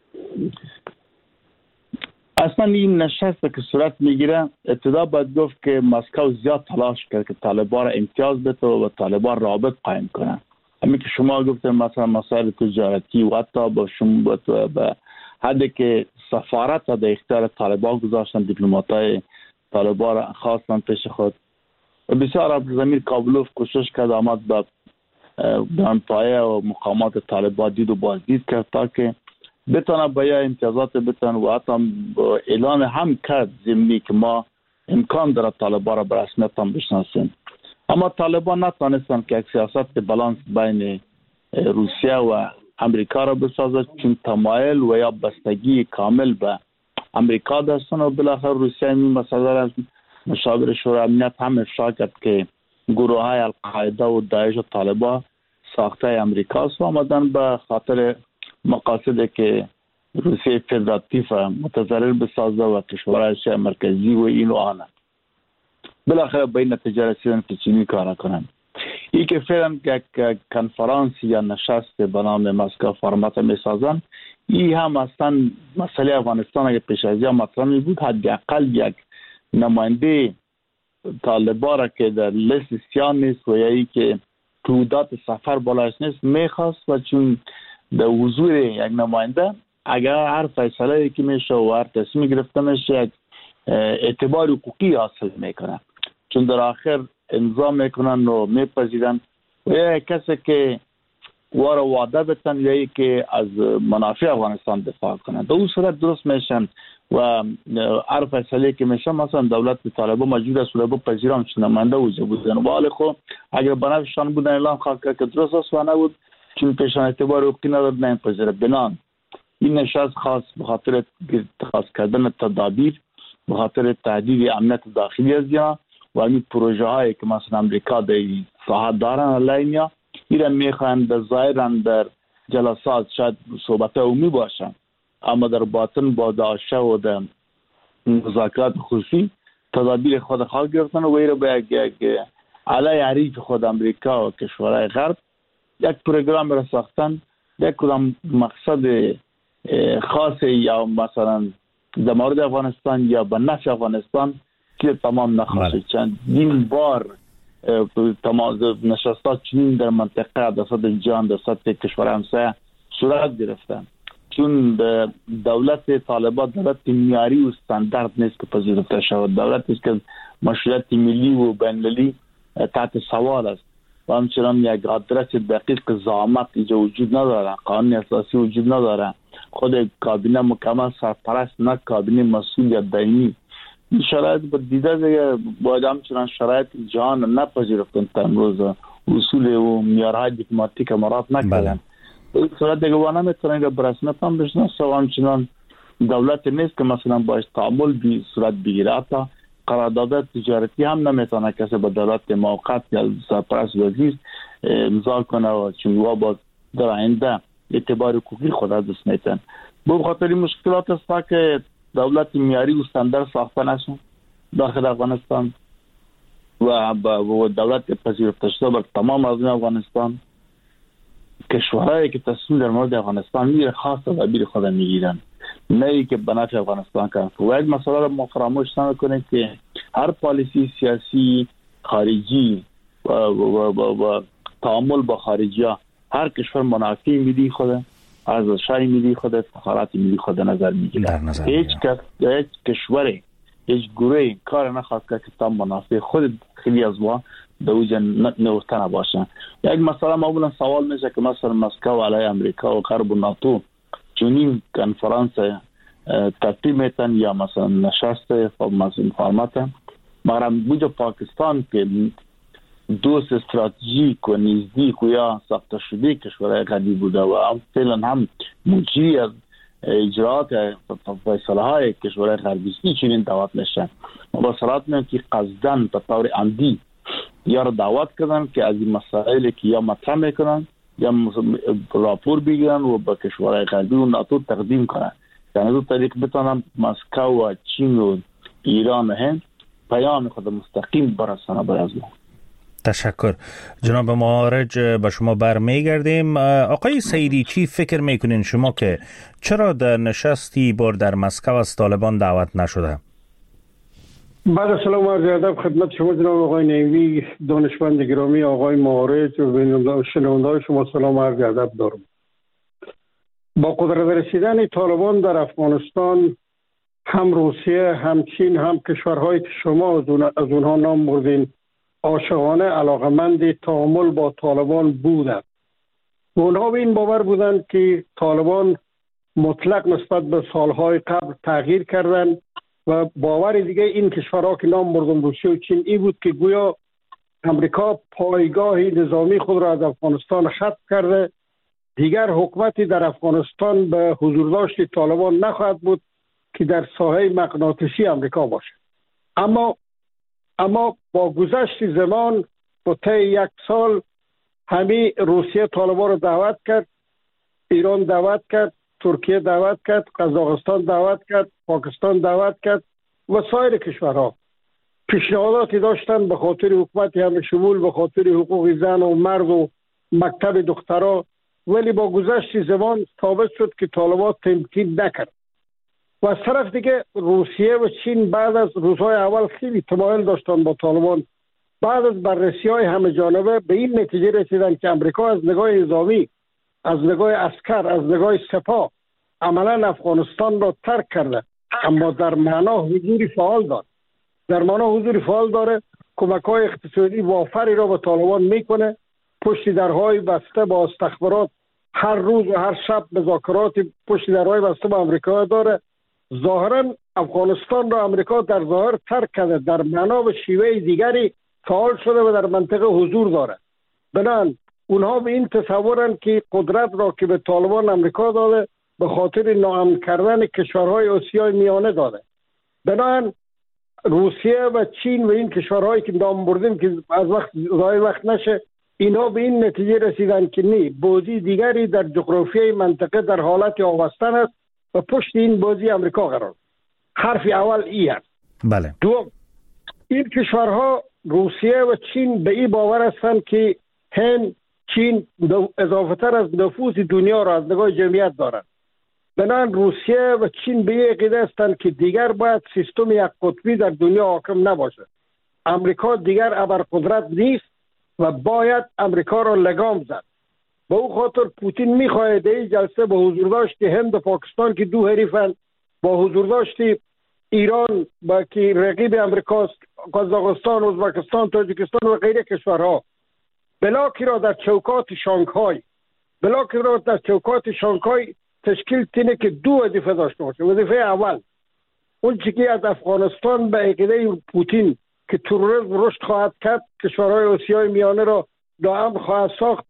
اصلا این نشست که صورت میگیره، ابتدا باید گفت که مسکو زیاد تلاش کرد که طالبان را امتیاز بده و طالبان رابط قائم کنه. همین که شما گفتن مثلا مسائل تجارتی و حتی با شما به حدی که سفارت در اختیار طالبان گذاشتن، دیپلماتای طالبان را خواستن پیش خود. بسیار عبدالضمیر کابلوف کوشش کرد آمد به پایه و مقامات طالبان دید و بازدید کرد تا که بتونه به امتیازات بتونه و حتی اعلان هم کرد ضمنی که ما امکان داره طالبان را به رسمیت هم بشناسیم. اما طالبان نتانستن که یک سیاست بالانس بین روسیه و امریکا را بسازد، چون تمایل و یا بستگی کامل به امریکا داشتن و بالاخره روسیه این مسئله را مشاور شورای امنیت هم افشا کرد که گروه های القاعده و داعش و طالبان ساخته امریکاست و آمدن به خاطر مقاصدی که روسیه فدراتیو متضرر بسازه و کشورهای مرکزی و این و آن. بالاخره به این نتیجه رسیدن که چینی کار کنند. این که فعلا یک کنفرانس یا نشست به نام مسکو فرمت می سازن، این هم اصلا مسئله افغانستان اگه پیش از یا مطرح می بود، حداقل یک نماینده طالبان را که در لیست سیاه نیست و یا ای که تعداد سفر بالایش نیست میخواست و چون در حضور یک نماینده اگر هر فیصله که میشه و هر تصمیم گرفته میشه یک اعتبار حقوقی حاصل میکنه، چون در آخر امضا میکنن و میپذیرن و یا کسی که وارا وعده بتن یا ای که از منافع افغانستان دفاع کنن در اون صورت درست میشن و هر فیصله که میشه مثلا دولت طالبان مجبور است رو بپذیرن چون نماینده وجود بودن و حال خو اگر بنفشان بودن اعلام خواهد که درست است و نبود چون پیشان اعتبار حقوقی نداد نمیپذیره. بنان این نشست خاص به خاطر اتخاذ کردن تدابیر به خاطر تهدید امنیت داخلی از یا و این پروژه هایی که مثلا امریکا در ساحت دارن علیه این میخواهند در ظاهرا در جلسات شاید صحبت عمومی باشن اما در باطن با داعش و در مذاکرات خصوصی تدابیر خود خواهد گرفتن و ایره به یک علیه حریف خود امریکا و کشورهای غرب یک پروگرام را ساختن، یک کدام مقصد خاص یا مثلا در مورد افغانستان یا به نفع افغانستان که تمام نخواهد. چندین بار تمام نشستات چنین در منطقه در سطح جهان در سطح کشور همسایه صورت گرفتن، چون دولت طالبان دولت معیاری و استاندارد نیست که پذیرفته شود، دولتی است که مشروعیت ملی و بین‌المللی تحت سوال است و همچنان یک آدرس دقیق ضوابط اینجا وجود نداره، قانون اساسی وجود نداره، خود کابینه مکمل سرپرست نه کابینه مسئول یا دائمی. این شرایط با دیده دیگه باید همچنان شرایط جهان نپذیرفتن تا امروز اصول و معیارهای دیپلماتیک مراد نکردن. این صورت دیگه وانه میتونن که برسمیت هم بشناسه و همچنان دولت نیست که مثلا باید تعامل بی صورت بگیره، حتی قرارداد تجارتی هم نمیتونه کسی با دولت موقت یا سرپرست وزیر امضا کنه و چون وا با در آینده اعتبار حقوقی خود از دست میتن. به خاطر این مشکلات است که دولت معیاری و استاندارد ساخته نشد داخل افغانستان و دولت پذیرفته شده بر تمام مردم افغانستان. کشورهایی که تصمیم در مورد افغانستان میگیره خاص تدابیر خود میگیرن، نه ای که به نفع افغانستان کنن. و یک مسئله را ما فراموش نکنیم که هر پالیسی سیاسی خارجی و تعامل با خارجی ها هر کشور منافع ملی خود از شای ملی خود افتخارات ملی خود نظر میگیره. هیچ کشوری هیچ گروهی کار نخواهد که تمام منافع خود خیلی از ما به اوج نوشته نباشن. یک مثلا معمولا سوال میشه که مثلا مسکو علیه امریکا و غرب و ناتو چنین کنفرانس ترتیب میتن یا مثلا نشست فرمت مگر بوجه پاکستان که دوست استراتژیک و نزدیک و یا ساخته شده کشورهای غربی بوده و فعلا هم مجری از اجرات فیصله های کشورهای غربی چنین دعوت میشن. مبصرات میگن که قصدن به طور عمدی یا دعوت کردن که از این مسائلی که یا مطرح میکنن یا راپور بگیرن و به کشورهای غربی و ناتو تقدیم کنن، یعنی دو طریق بتونن مسکو و چین و ایران و هند پیام خود مستقیم برسانه بر از ما. تشکر جناب معارج، به شما برمیگردیم. آقای سعیدی چی فکر میکنین شما که چرا در نشستی بار در مسکو از طالبان دعوت نشده؟ بعد سلام و عرض ادب خدمت شما جناب آقای نعیمی، دانشمند گرامی، آقای معارج و شنونده‌های شما سلام و عرض ادب دارم. با قدرت رسیدن طالبان در افغانستان هم روسیه هم چین هم کشورهایی که شما از اونها نام بردین عاشقانه علاقمند تعامل با طالبان بودند و اونها به این باور بودند که طالبان مطلق نسبت به سالهای قبل تغییر کردند و باور دیگه این کشورها که نام بردم روسیه و چین این بود که گویا امریکا پایگاه نظامی خود را از افغانستان ختم کرده، دیگر حکومتی در افغانستان به حضور داشت طالبان نخواهد بود که در ساحه مغناطیسی امریکا باشه. اما با گذشت زمان با طی 1 سال همین روسیه طالبان را دعوت کرد، ایران دعوت کرد، ترکیه دعوت کرد، قزاقستان دعوت کرد، پاکستان دعوت کرد و سایر کشورها پیشنهاداتی داشتن به خاطر حکومت همه شمول، به خاطر حقوق زن و مرد و مکتب دخترها، ولی با گذشت زمان ثابت شد که طالبان تمکین نکرد. و از طرف دیگه روسیه و چین بعد از روزهای اول خیلی تمایل داشتن با طالبان، بعد از بررسی‌های همه جانبه به این نتیجه رسیدن که امریکا از نگاه نظامی، از نگاه عسکر، از نگاه سپاه عملا افغانستان را ترک کرده، اما در معنا حضور فعال داره، کمک‌های اقتصادی وافری را به طالبان میکنه، پشت درهای بسته با استخبارات هر روز و هر شب مذاکرات پشت درهای بسته با امریکا داره. ظاهرا افغانستان را امریکا در ظاهر ترک کرده، در معنا و شیوه دیگری فعال شده و در منطقه حضور داره. بنابراین اونها به این تصورن که قدرت را که به طالبان امریکا داده به خاطر ناامن کردن کشورهای آسیای میانه داده. بنابراین روسیه و چین و این کشورهایی که نام بردیم که از وقت نشه، اینها به این نتیجه رسیدن که نه، بازی دیگری در جغرافیای منطقه در حالت آوستن است و پشت این بازی امریکا قرار. حرف اول ای است. بله. دوم، این کشورها روسیه و چین به این باور هستند که هند، چین اضافه تر از نفوذ دنیا را از نگاه جمعیت دارند. بنابراین روسیه و چین به این عقیده هستند که دیگر باید سیستم یک قطبی در دنیا حاکم نباشه. امریکا دیگر ابرقدرت نیست و باید امریکا را لگام زد. به او خاطر پوتین میخواهد این جلسه با حضور داشت هند و پاکستان که دو حریفند، با حضور داشت ایران با که رقیب امریکاست، قزاقستان، ازبکستان، تاجیکستان و غیره کشورها، بلاکی را در چوکات تشکیل تینه که دو وظیفه داشته باشه. وظیفه اول اون چیزی که از افغانستان به عقیده پوتین که تروریسم رشد خواهد کرد، کشورهای آسیای میانه را دائم خواهد ساخت،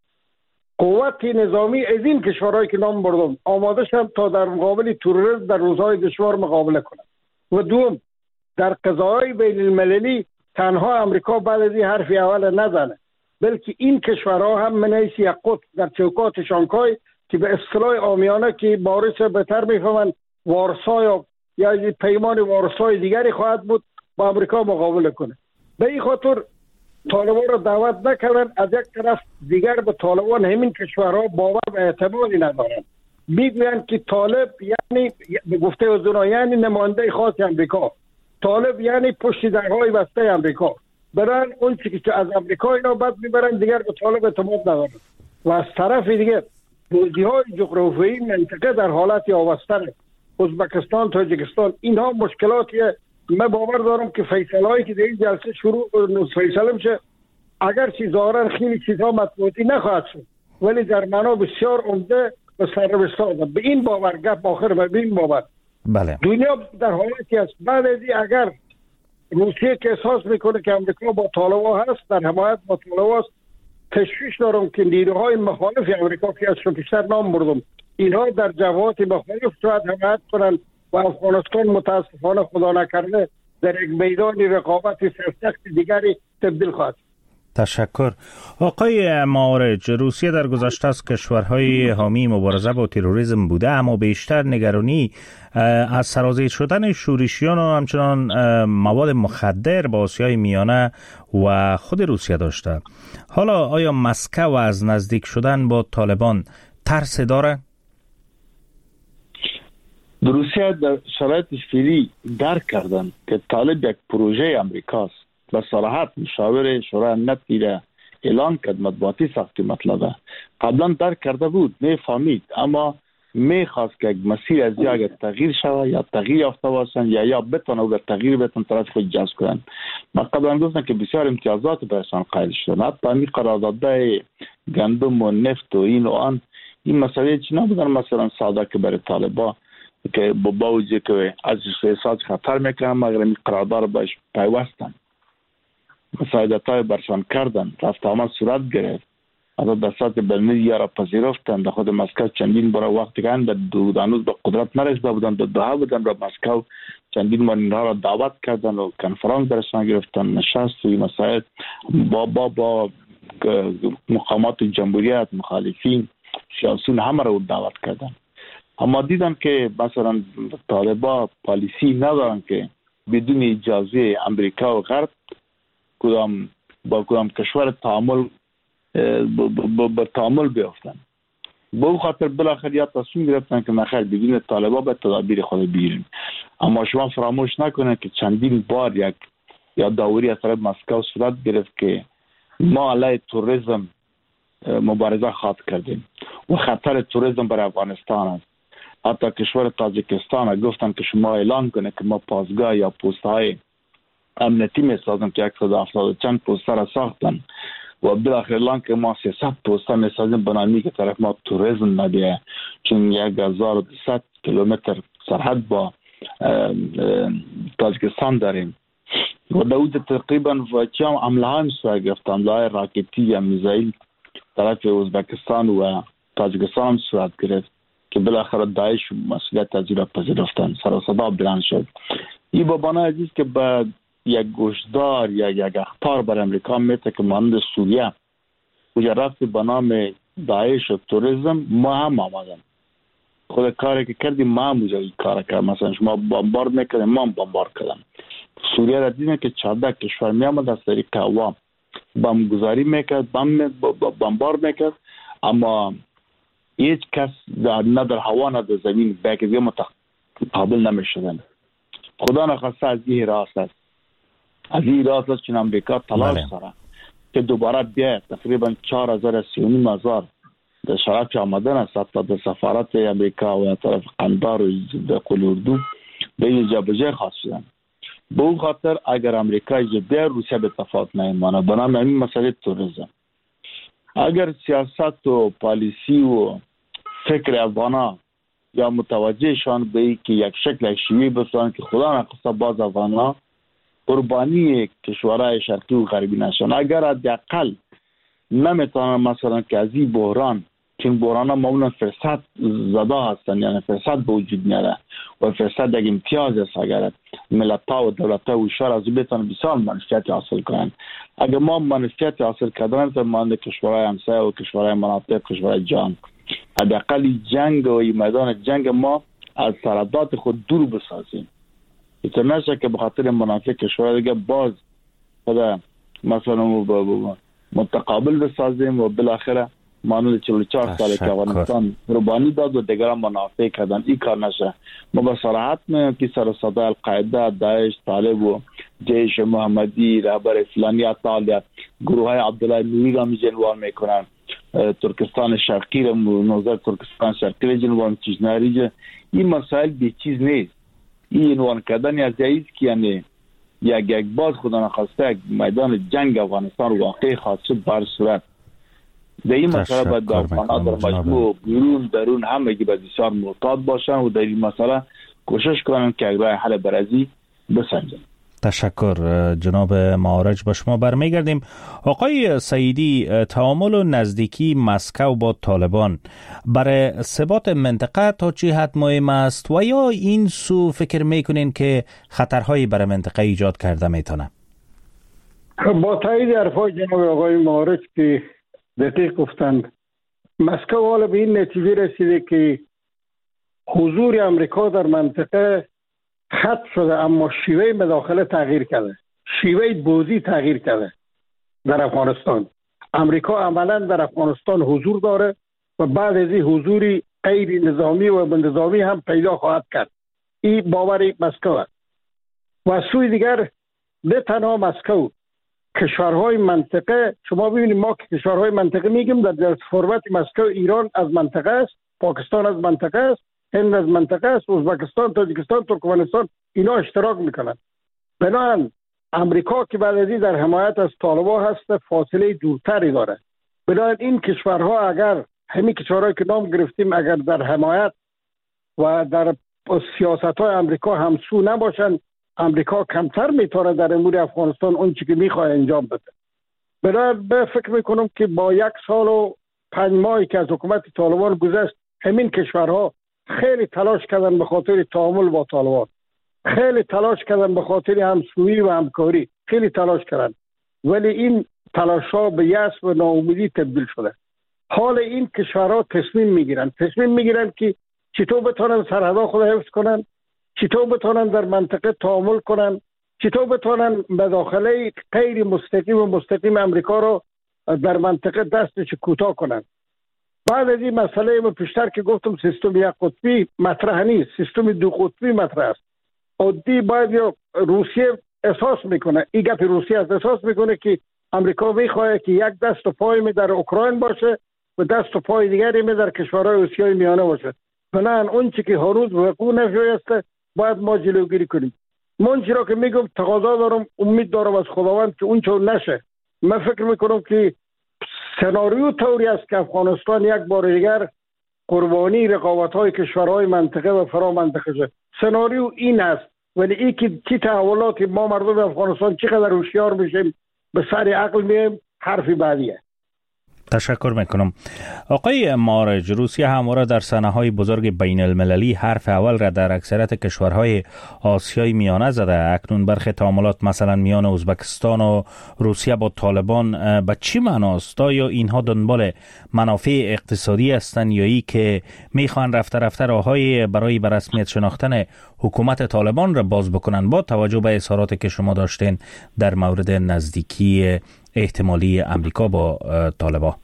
قوت نظامی از این کشورهایی که نام بردم آماده شدن تا در مقابل تروریسم در روزهای دشوار مقابله کنند. و دوم، در قضاهای بین المللی تنها امریکا بعد از این حرف اول نزنه، بلکه این کشورها هم من حیث یک قطب در چوکات شانگهای که به اصطلاح عامیانه که بارش بهتر میفهمن وارسا یا پیمان وارسای دیگری خواهد بود با امریکا مقابله کنه. به این خاطر طالبان را دعوت نکردن. از یک طرف دیگر به طالبان همین کشورها باور و اعتمادی ندارند، میگویند که طالب یعنی به گفته حضورا یعنی نماینده خاص امریکا، طالب یعنی پشت درهای بسته امریکا. برن اون چیزی که از امریکا اینا بعد میبرن دیگر به طالب اعتماد ندارن. و از طرف دیگه بازی‌های جغرافیایی منطقه در حالت آوستن ازبکستان، تاجیکستان، اینها مشکلاتیه. من باور دارم که فیصله‌ای که در این جلسه فیصله میشه، اگر چی ظاهرا خیلی چیزها مطبوعاتی نخواهد شد، ولی در معنا بسیار عمده و سربسته. به این باور گپ آخر به این باور بله. دنیا در حالتی است بعد از این اگر روسیه که احساس میکنه که امریکا با طالبان هست، در حمایت با طالبان است، تشویش دارم که نیروهای مخالف امریکا که از پیشتر نام بردم اینها در جبهات مخالف شاید حمایت کنند و افغانستان متاسفانه خدا نکرده در یک میدان رقابت سرسخت دیگری تبدیل خواهد. تشکر. آقای معارج، روسیه در گذشته از کشورهای حامی مبارزه با تروریسم بوده، اما بیشتر نگرانی از سرازیر شدن شورشیان و همچنان مواد مخدر با آسیای میانه و خود روسیه داشته. حالا آیا مسکو از نزدیک شدن با طالبان ترس داره؟ روسیه در شرایط فعلی درک کردن که طالب یک پروژه امریکاست و صراحت مشاور شورای امنیت را اعلان کرد، مطبوعاتی ساختی مطلبه قبلا درک کرده بود، میفهمید، اما میخواست که مسیر از یا تغییر شود یا تغییر یافته باشند یا بتونه و تغییر بتونه طرف خود جذب کنند. من قبلا گفتم که بسیار امتیازات برایشان قائل شدن، حتی همین قراردادهای گندم و نفت و این و آن، این مسئله چی نبودن مثلا ساده که برای طالبان که با وجود که از احساس خطر میکنن مگر این قرارداد باش پیوستن، مساعدت های برشان کردن، رفت آمد صورت گرفت، از دستات بلنی را پذیرفتن. در خود مسکو چندین برای وقتی که هنوز به قدرت نرسیده بودن، به دعا بودن را مسکو چندین بار اینها را دعوت کردن و کنفرانس درشان گرفتن، نشست و مسائل با مقامات جمهوریت، مخالفین، سیاسیون همه را دعوت کردن. اما دیدن که مثلا طالبان پالیسی ندارن که بدون اجازه امریکا و غرب با کدام کشور تعامل به تعامل بیافتن. به اون خاطر بالاخره یا تصمیم گرفتن که نخیر بدون طالبان به تدابیر خود بگیریم. اما شما فراموش نکنید که چندین بار یک یا داوری از طرف مسکو صورت گرفت که ما علیه توریسم مبارزه خواهد کردیم و خطر توریسم برای افغانستان است. حتی کشور تاجیکستان گفتن که شما اعلان کنه که ما پاسگاه یا پست‌های امنیتی میسازم که 170 چند پست را ساختن و بالاخره اعلان که ما 300 پست میسازیم بنامی که طرف ما توریسم نبیه، چون 1200 کیلومتر سرحد با تاجیکستان داریم و داود تقریبا و چم عمله های صورت گرفت، عمله های راکتی یا میزایل طرف ازبکستان و تاجیکستان هم صورت گرفت که بالاخره داعش مسئولیت از را پذیرفتن، سر و صدا بلند شد. این با بنا عزیز که به یک گوشدار یا یک اخطار بر امریکا میته که مانند سوریه کجا رفت به نام داعش و توریسم ما هم آمدن خود کاری که کردیم ما هم اونجا این کار کرد. مثلا شما بمبارد میکردیم ما هم بمبارد کردم. سوریه را دیدیم که 14 کشور میامد از طریق هوا بمبگذاری میکرد، بمبارد میکرد، اما هیچ کس نه در هوا نه در زمین بکردی متقابل نمیشدن. خدا نخواسته از این راست است، از این راست است چون امریکا تلاش داره که دوباره بیاید. تقریبا 4000 3500 در شرف آمدن است، حتی در سفارت امریکا و طرف قندار و در قلوردو به اینجا بجای خواست شدن. به اون خاطر اگر امریکا اینجا بیاید روسیه به تفاوت نمیمانه. بنابراین این مسئله توریسم اگر سیاست و پالیسی و فکر افغانا یا متوجهشان به این که یک شکل شیوه بسازن که خدا نخواسته باز افغانا قربانی کشورهای شرقی و غربی نشن، اگر حداقل نمیتونن مثلا که از این بحران، چون بحران ها معمولا فرصت زده هستن، یعنی فرصت به وجود میاره و فرصت یک امتیاز است. اگر ملت ها و دولت ها و شهر از بتونن بسیار منفعت حاصل کنن، اگر ما منفعت حاصل کردن تا مانند کشورهای همسایه و کشورهای مناطق، کشورهای جهان، حداقل جنگ و میدان جنگ ما از سرحدات خود دور بسازیم. اینطور نشه که به خاطر منافع کشورهای دیگه باز خدا مثلا متقابل بسازیم و بالاخره مانند 44 سال که افغانستان قربانی داد و دیگران منافع کردن. این کار نشه. ما به صراحت میگم که سر صدا القاعده، داعش، طالب و جیش محمدی، رهبر فلانی اطالیت، گروه های عبدالله نوری را جنوان میکنن، ترکستان شرقی را نوزر ترکستان شرقی را جنوان چیزناری. این مسائل به چیز نیست. این عنوان کردن از جایز که یعنی یک باز خدا نخواسته یک میدان جنگ افغانستان واقعی خاصه بر صورت در این مسئله باید در مجموع بیرون درون همه که بسیار محتاط باشن و در این مسئله کوشش کنن که راه حل برازی بسنجن. تشکر جناب معارج. با شما برمیگردیم. آقای سعیدی، تعامل و نزدیکی مسکو با طالبان برای ثبات منطقه تا چه حد مهم است و یا این سو فکر میکنین که خطرهایی برای منطقه ایجاد کرده میتونه؟ با تایید حرفای جناب آقای معارج که دقیق گفتند، مسکو حالا به این نتیجه رسیده که حضور امریکا در منطقه ختم شده، اما شیوه مداخله تغییر کرده، شیوه بازی تغییر کرده. در افغانستان امریکا عملا در افغانستان حضور داره و بعد از این حضوری غیر نظامی و نظامی هم پیدا خواهد کرد. این باور مسکو است. و سوی دیگر نه تنها مسکو، کشورهای منطقه، شما ببینید ما که کشورهای منطقه میگیم در فرمت مسکو ایران از منطقه است، پاکستان از منطقه است، هند از منطقه است، ازبکستان، تاجیکستان، ترکمنستان اینا اشتراک میکنند. بنابراین امریکا که بعد از این در حمایت از طالبان هست فاصله دورتری داره. بنابراین این کشورها اگر همین کشورهایی که نام گرفتیم اگر در حمایت و در سیاست های امریکا همسو نباشن، امریکا کمتر میتونه در امور افغانستان اون چی که میخواد انجام بده. به فکر میکنم که با 1 سال و 5 ماهی که از حکومت طالبان گذشت، همین کشورها خیلی تلاش کردن به خاطر تعامل با طالبان، خیلی تلاش کردن به خاطر همسویی و همکاری، خیلی تلاش کردن، ولی این تلاش ها به یأس و ناامیدی تبدیل شده. حال این کشورها تصمیم میگیرن که چطور بتونن سرحدها خود حفظ کنن، چطور بتونن در منطقه تعامل کنن، چطور بتونن مداخله غیر مستقیم و مستقیم امریکا رو در منطقه دستش کوتاه کنن. بعد از این مسئله من پیشتر که گفتم سیستم 1 قطبی مطرح نیست، سیستم 2 قطبی مطرح است. عادی باید یا روسیه احساس میکنه، این گپ روسیه احساس میکنه که امریکا میخواد که یک دست و پای در اوکراین باشه و دست و پای دیگری در کشورهای آسیای میانه باشه. بنابراین اون چی که هنوز وقوع نشده باید ما جلوگیری کنیم. من چرا که میگم تقاضا دارم، امید دارم از خداوند که اون چون نشه. من فکر میکنم که سناریو طوری است که افغانستان یک بار دیگر قربانی رقابت‌های کشورهای منطقه و فرا منطقه شد. سناریو این است، ولی این که چی تحولات ما مردم افغانستان چقدر هوشیار میشیم به سر عقل میایم حرف بعدیه. تشکر میکنم. آقای مارج، روسیه همواره در صحنه‌های بزرگ بین المللی حرف اول را در اکثریت کشورهای آسیای میانه زده. اکنون برخی تعاملات مثلا میان ازبکستان و روسیه با طالبان به چی معناست؟ آیا اینها دنبال منافع اقتصادی هستند یا ای که میخوان رفته رفته راههای برای به رسمیت شناختن حکومت طالبان را باز بکنن، با توجه به اظهاراتی که شما داشتین در مورد نزدیکی احتمالی امریکا با طالبان؟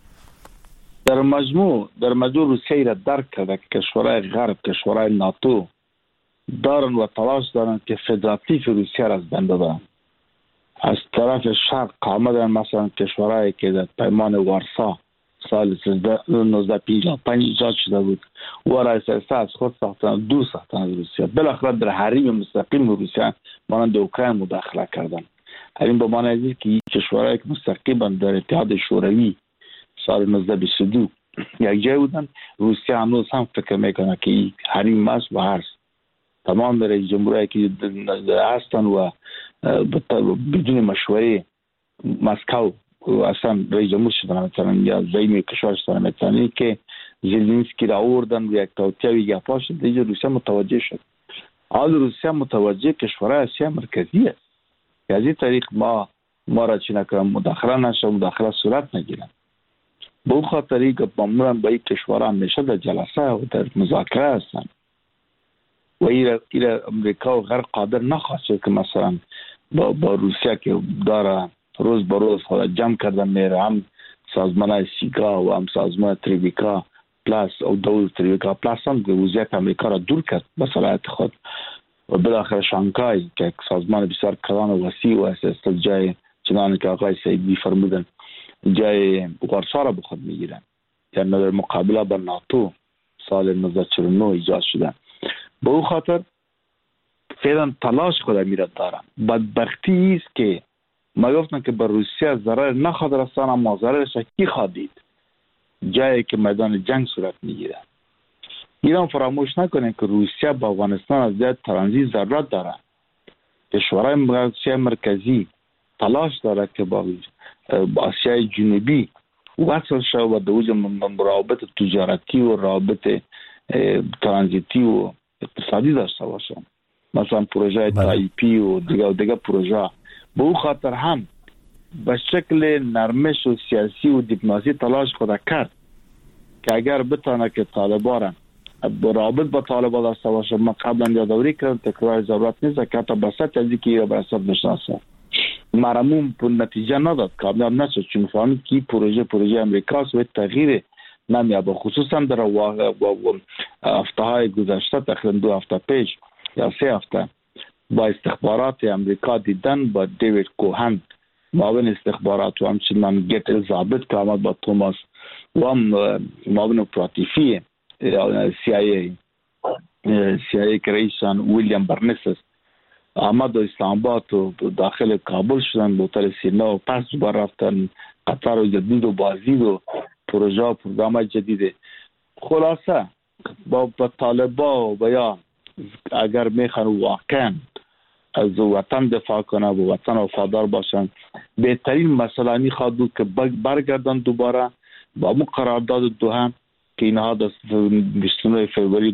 در مجموع روسیه را درک کرده که کشورهای غرب، کشورهای ناتو دارن و تلاش دارن که فدراتیو روسیه را از بین ببرن. از طرف شرق آمدن مثلا کشورهایی که در پیمان وارسا سال 1955 ایجاد شده بود و را از خود ساختن، دو ساختن از روسیه. بالاخره در حریم مستقیم روسیه مانند اوکراین مداخله کردن. این به معنی است که کشورهایی که مستقیما در اتحاد شوروی سال 1922 یک جای بودن، روسیه هنوز هم فکر میکنه که حریم است و هست. تمام رئیس جمهورایی که هستن و بدون مشوره مسکو اصلا رئیس جمهور شدن مثلا یا زعیم کشور شدن مثلا که زلنسکی را آوردن و یک توطئه گپا شد، دیگه روسیه متوجه شد. حال روسیه متوجه کشورهای آسیا مرکزی است. از این طریق ما را چی نکنم مداخله نشه، مداخله صورت نگیرن. به اون خاطری که معمولا با این کشورها همیشه در جلسه و در مذاکره هستن و این امریکا و غرب قادر نخواست که مثلا با روسیه که داره روز به روز خود جمع کردن میره، هم سازمان سیگا و هم سازمان تریبیکا پلاس او دول تریبیکا پلاس هم که وضعیت امریکا را دور کرد به صلاحیت خود و بالاخره شانگهای که سازمان بسیار کلان و وسیع و است جای چنانه که آقای سیدی فرمودن جای وارسا را به خود میگیرن، یعنی در مقابله با ناتو سال 1949 ایجاد شدن. به او خاطر فعلا تلاش خود میرد دارن. بدبختی است که ما گفتن که به روسیه ضرر نخواد رسانه، اما ضررش کی خواهد، جایی که میدان جنگ صورت میگیره. ایران فراموش نکنه که روسیه با افغانستان از جهت ترانزیت ضرورت داره. کشورهای آسیای مرکزی تلاش داره که با آسیای جنوبی وصل شود و دوج روابط تجارتی و روابط ترانزیتی و اقتصادی داشته باشه، مثلا پروژه تایپی و دیگه پروژه. به او خاطر هم به شکل نرمش و سیاسی و دیپلماسی تلاش خود کرد که اگر بتونه که طالبان رابط با طالبان داشته باشه. ما قبلا یادآوری کردم، تکرار ضرورت نیست که حتی بسط از اینکه ایران برسد بشناسه مرموم پر نتیجه نداد، کامیاب نشد، چون فهمید که پروژه امریکاست و تغییر نمیابه. خصوصا در هفته های گذشته، تقریبا 2 هفته پیش یا 3 هفته با استخبارات امریکا دیدن، با دیوید کوهن معاون استخبارات و همچنان گیت ضابط که آمد با توماس و هم معاون اپراتیفی CIA که رئیسان ویلیام برنس آمد و اسلام آباد و داخل کابل شدن، به هتل سینا و پس دوباره رفتن قطر و جدید و بازدید و پروژه و پروگرام جدیده. خلاصه با طالبا و یا اگر میخوان واقعا از وطن دفاع کنه و وطن وفادار باشن، بهترین مسئله این خواهد بود که برگردن دوباره با مو قرارداد دوحه که اینها در 29 فوریه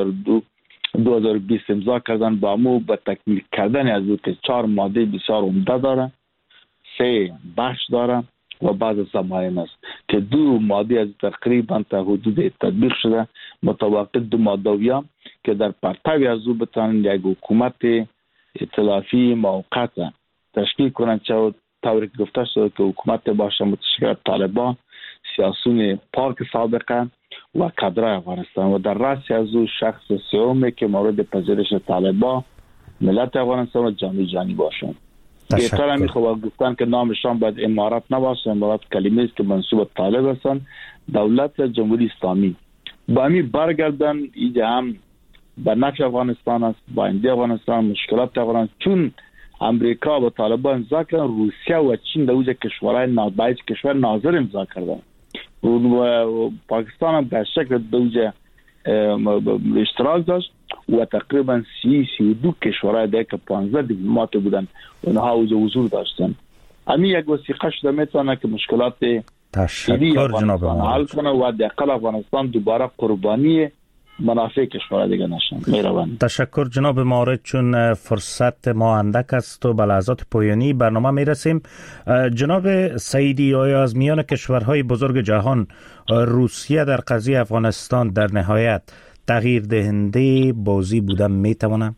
2020 امضا کردن، با مو به تکمیل کردن از او که 4 ماده بسیار عمده داره، 3 بخش داره و بعض ضمایم است که 2 ماده از تقریبا تا حدود تطبیق شده مطابق 2 ماده‌ها که در پرتوی از او بتوانند یک حکومت ائتلافی موقت تشکیل کنند، چه طوری که گفته شده که حکومت باشه متشکل از طالبان، سیاسیون پاک سابقه و کادرای افغانستان و در رأس از او شخص سومی که مورد پذیرش طالبان، ملت افغانستان و جامعه جهانی باشند. بهتر همی خواه گفتن که نامشان باید امارت نباشه، امارت کلمه است که منصوب طالب هستند، دولت جمهوری اسلامی با همی برگردن. اینجا هم به نفع افغانستان است، با آینده افغانستان، مشکلات افغانستان، چون امریکا با طالبان امضا کردن، روسیه و چین در اوج کشورهای نابایز کشور ناظر امضا کردن و پاکستان هم به شکل در اوج اشتراک داشت و تقریبا 32 کشورهای دیگه که 15 دیپلمات بودن اونها اوج حضور داشتن. همین یک وثیقه شده میتونه که مشکلات تشکر جناب حل کنه و داخل افغانستان دوباره قربانی منافع کشور دیگه نشن. مهربان. تشکر جناب مارد. چون فرصت ما اندک است و به لحظات پایانی برنامه میرسیم، جناب سعیدی، آیا از میان کشورهای بزرگ جهان روسیه در قضیه افغانستان در نهایت تغییر دهنده بازی بودن میتونه؟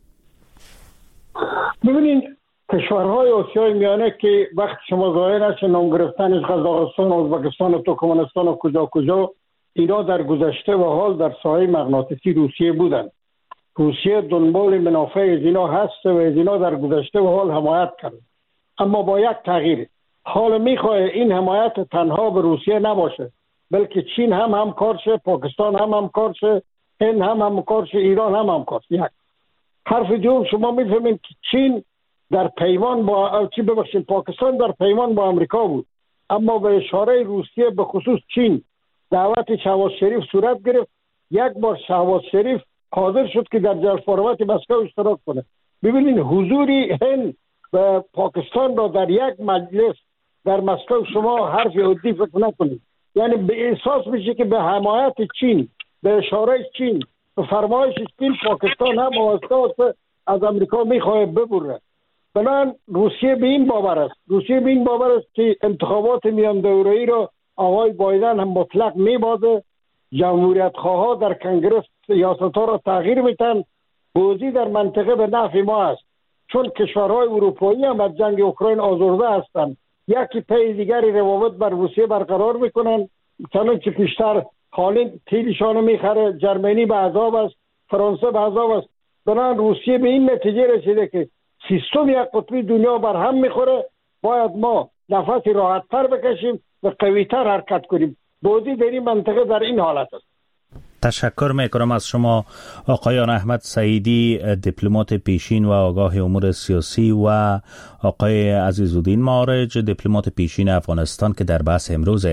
ببینید کشورهای آسیای میانه که وقت شما ظاهر است نام گرفتنش قزاقستان، ازبکستان و ترکمنستان و کجا اینا در گذشته و حال در ساحه مغناطیسی روسیه بودند. روسیه دنبال منافع از اینا هست و از اینا در گذشته و حال حمایت کرد، اما با یک تغییر. حال میخواه این حمایت تنها به روسیه نباشه، بلکه چین هم همکار شه، پاکستان هم همکار شه، هند هم همکار شه، ایران هم همکار شه. یک حرف دوم، شما میفهمید که چین در پیمان با پاکستان در پیمان با امریکا بود، اما به اشاره روسیه به خصوص چین دعوت شهباز شریف صورت گرفت. یک بار شهباز شریف حاضر شد که در جلسات مسکو اشتراک کنه. ببینید حضوری هند و پاکستان را در یک مجلس در مسکو شما حرف عادی فکر نکنید، یعنی به احساس میشه که به حمایت چین، به اشاره چین، به فرمایش چین پاکستان هم واسطه از امریکا میخواد ببره. بنابراین روسیه به این باور است که انتخابات میان دوره‌ای را آقای بایدن هم مطلق میبازه. جمهوریت خواه در کنگره سیاست ها را تغییر میتن. بازی در منطقه به نفع ما است، چون کشورهای اروپایی هم از جنگ اوکراین آزرده هستند، یکی پی دیگری روابط بر روسیه برقرار میکنن. چنانچه پیشتر هالند تیلشانو میخره، جرمنی به عذاب است، فرانسه به عذاب است. بنابراین روسیه به این نتیجه رسیده که سیستم یک قطبی دنیا بر هم میخوره، باید ما نفسی راحت تر بکشیم و قوی تر حرکت کنیم. بازی در این منطقه در این حالت است. تشکر میکنم از شما آقایان احمد سعیدی، دیپلمات پیشین و آگاه امور سیاسی، و آقای عزیزالدین مارج، دیپلمات پیشین افغانستان که در بحث امروز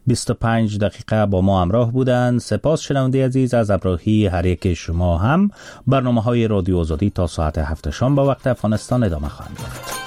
25 دقیقه با ما همراه بودند. سپاس شنونده عزیز از همراهی هر یک شما. هم برنامه‌های رادیو آزادی تا ساعت 7 شام با وقت افغانستان ادامه خواهند یافت.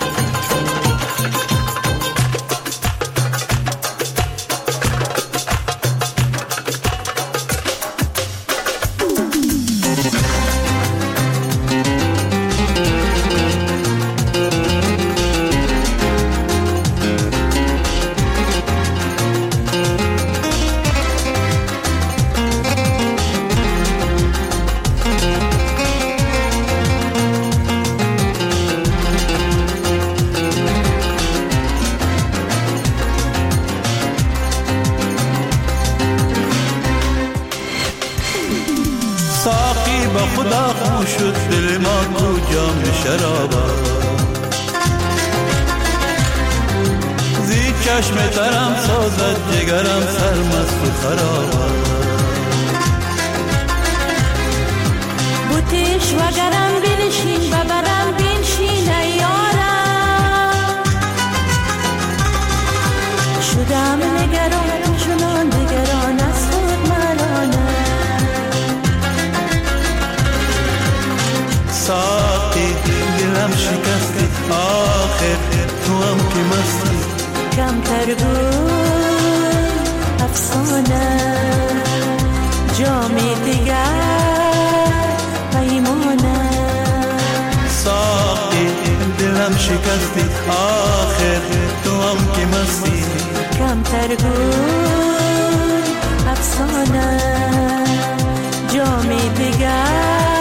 چشم ترم سازد جگرم سرمست و خرابم، بوتیش وگرم بنشین و برم بنشین ایارم، شدم نگران چنان نگران از خود ملانم، آخر تو هم که مستی کمتر بود افسانه جامی دیگر پیمانه ساقی دلم شکستی آخر تو هم که مستی کمتر بود افسانه جامی دیگر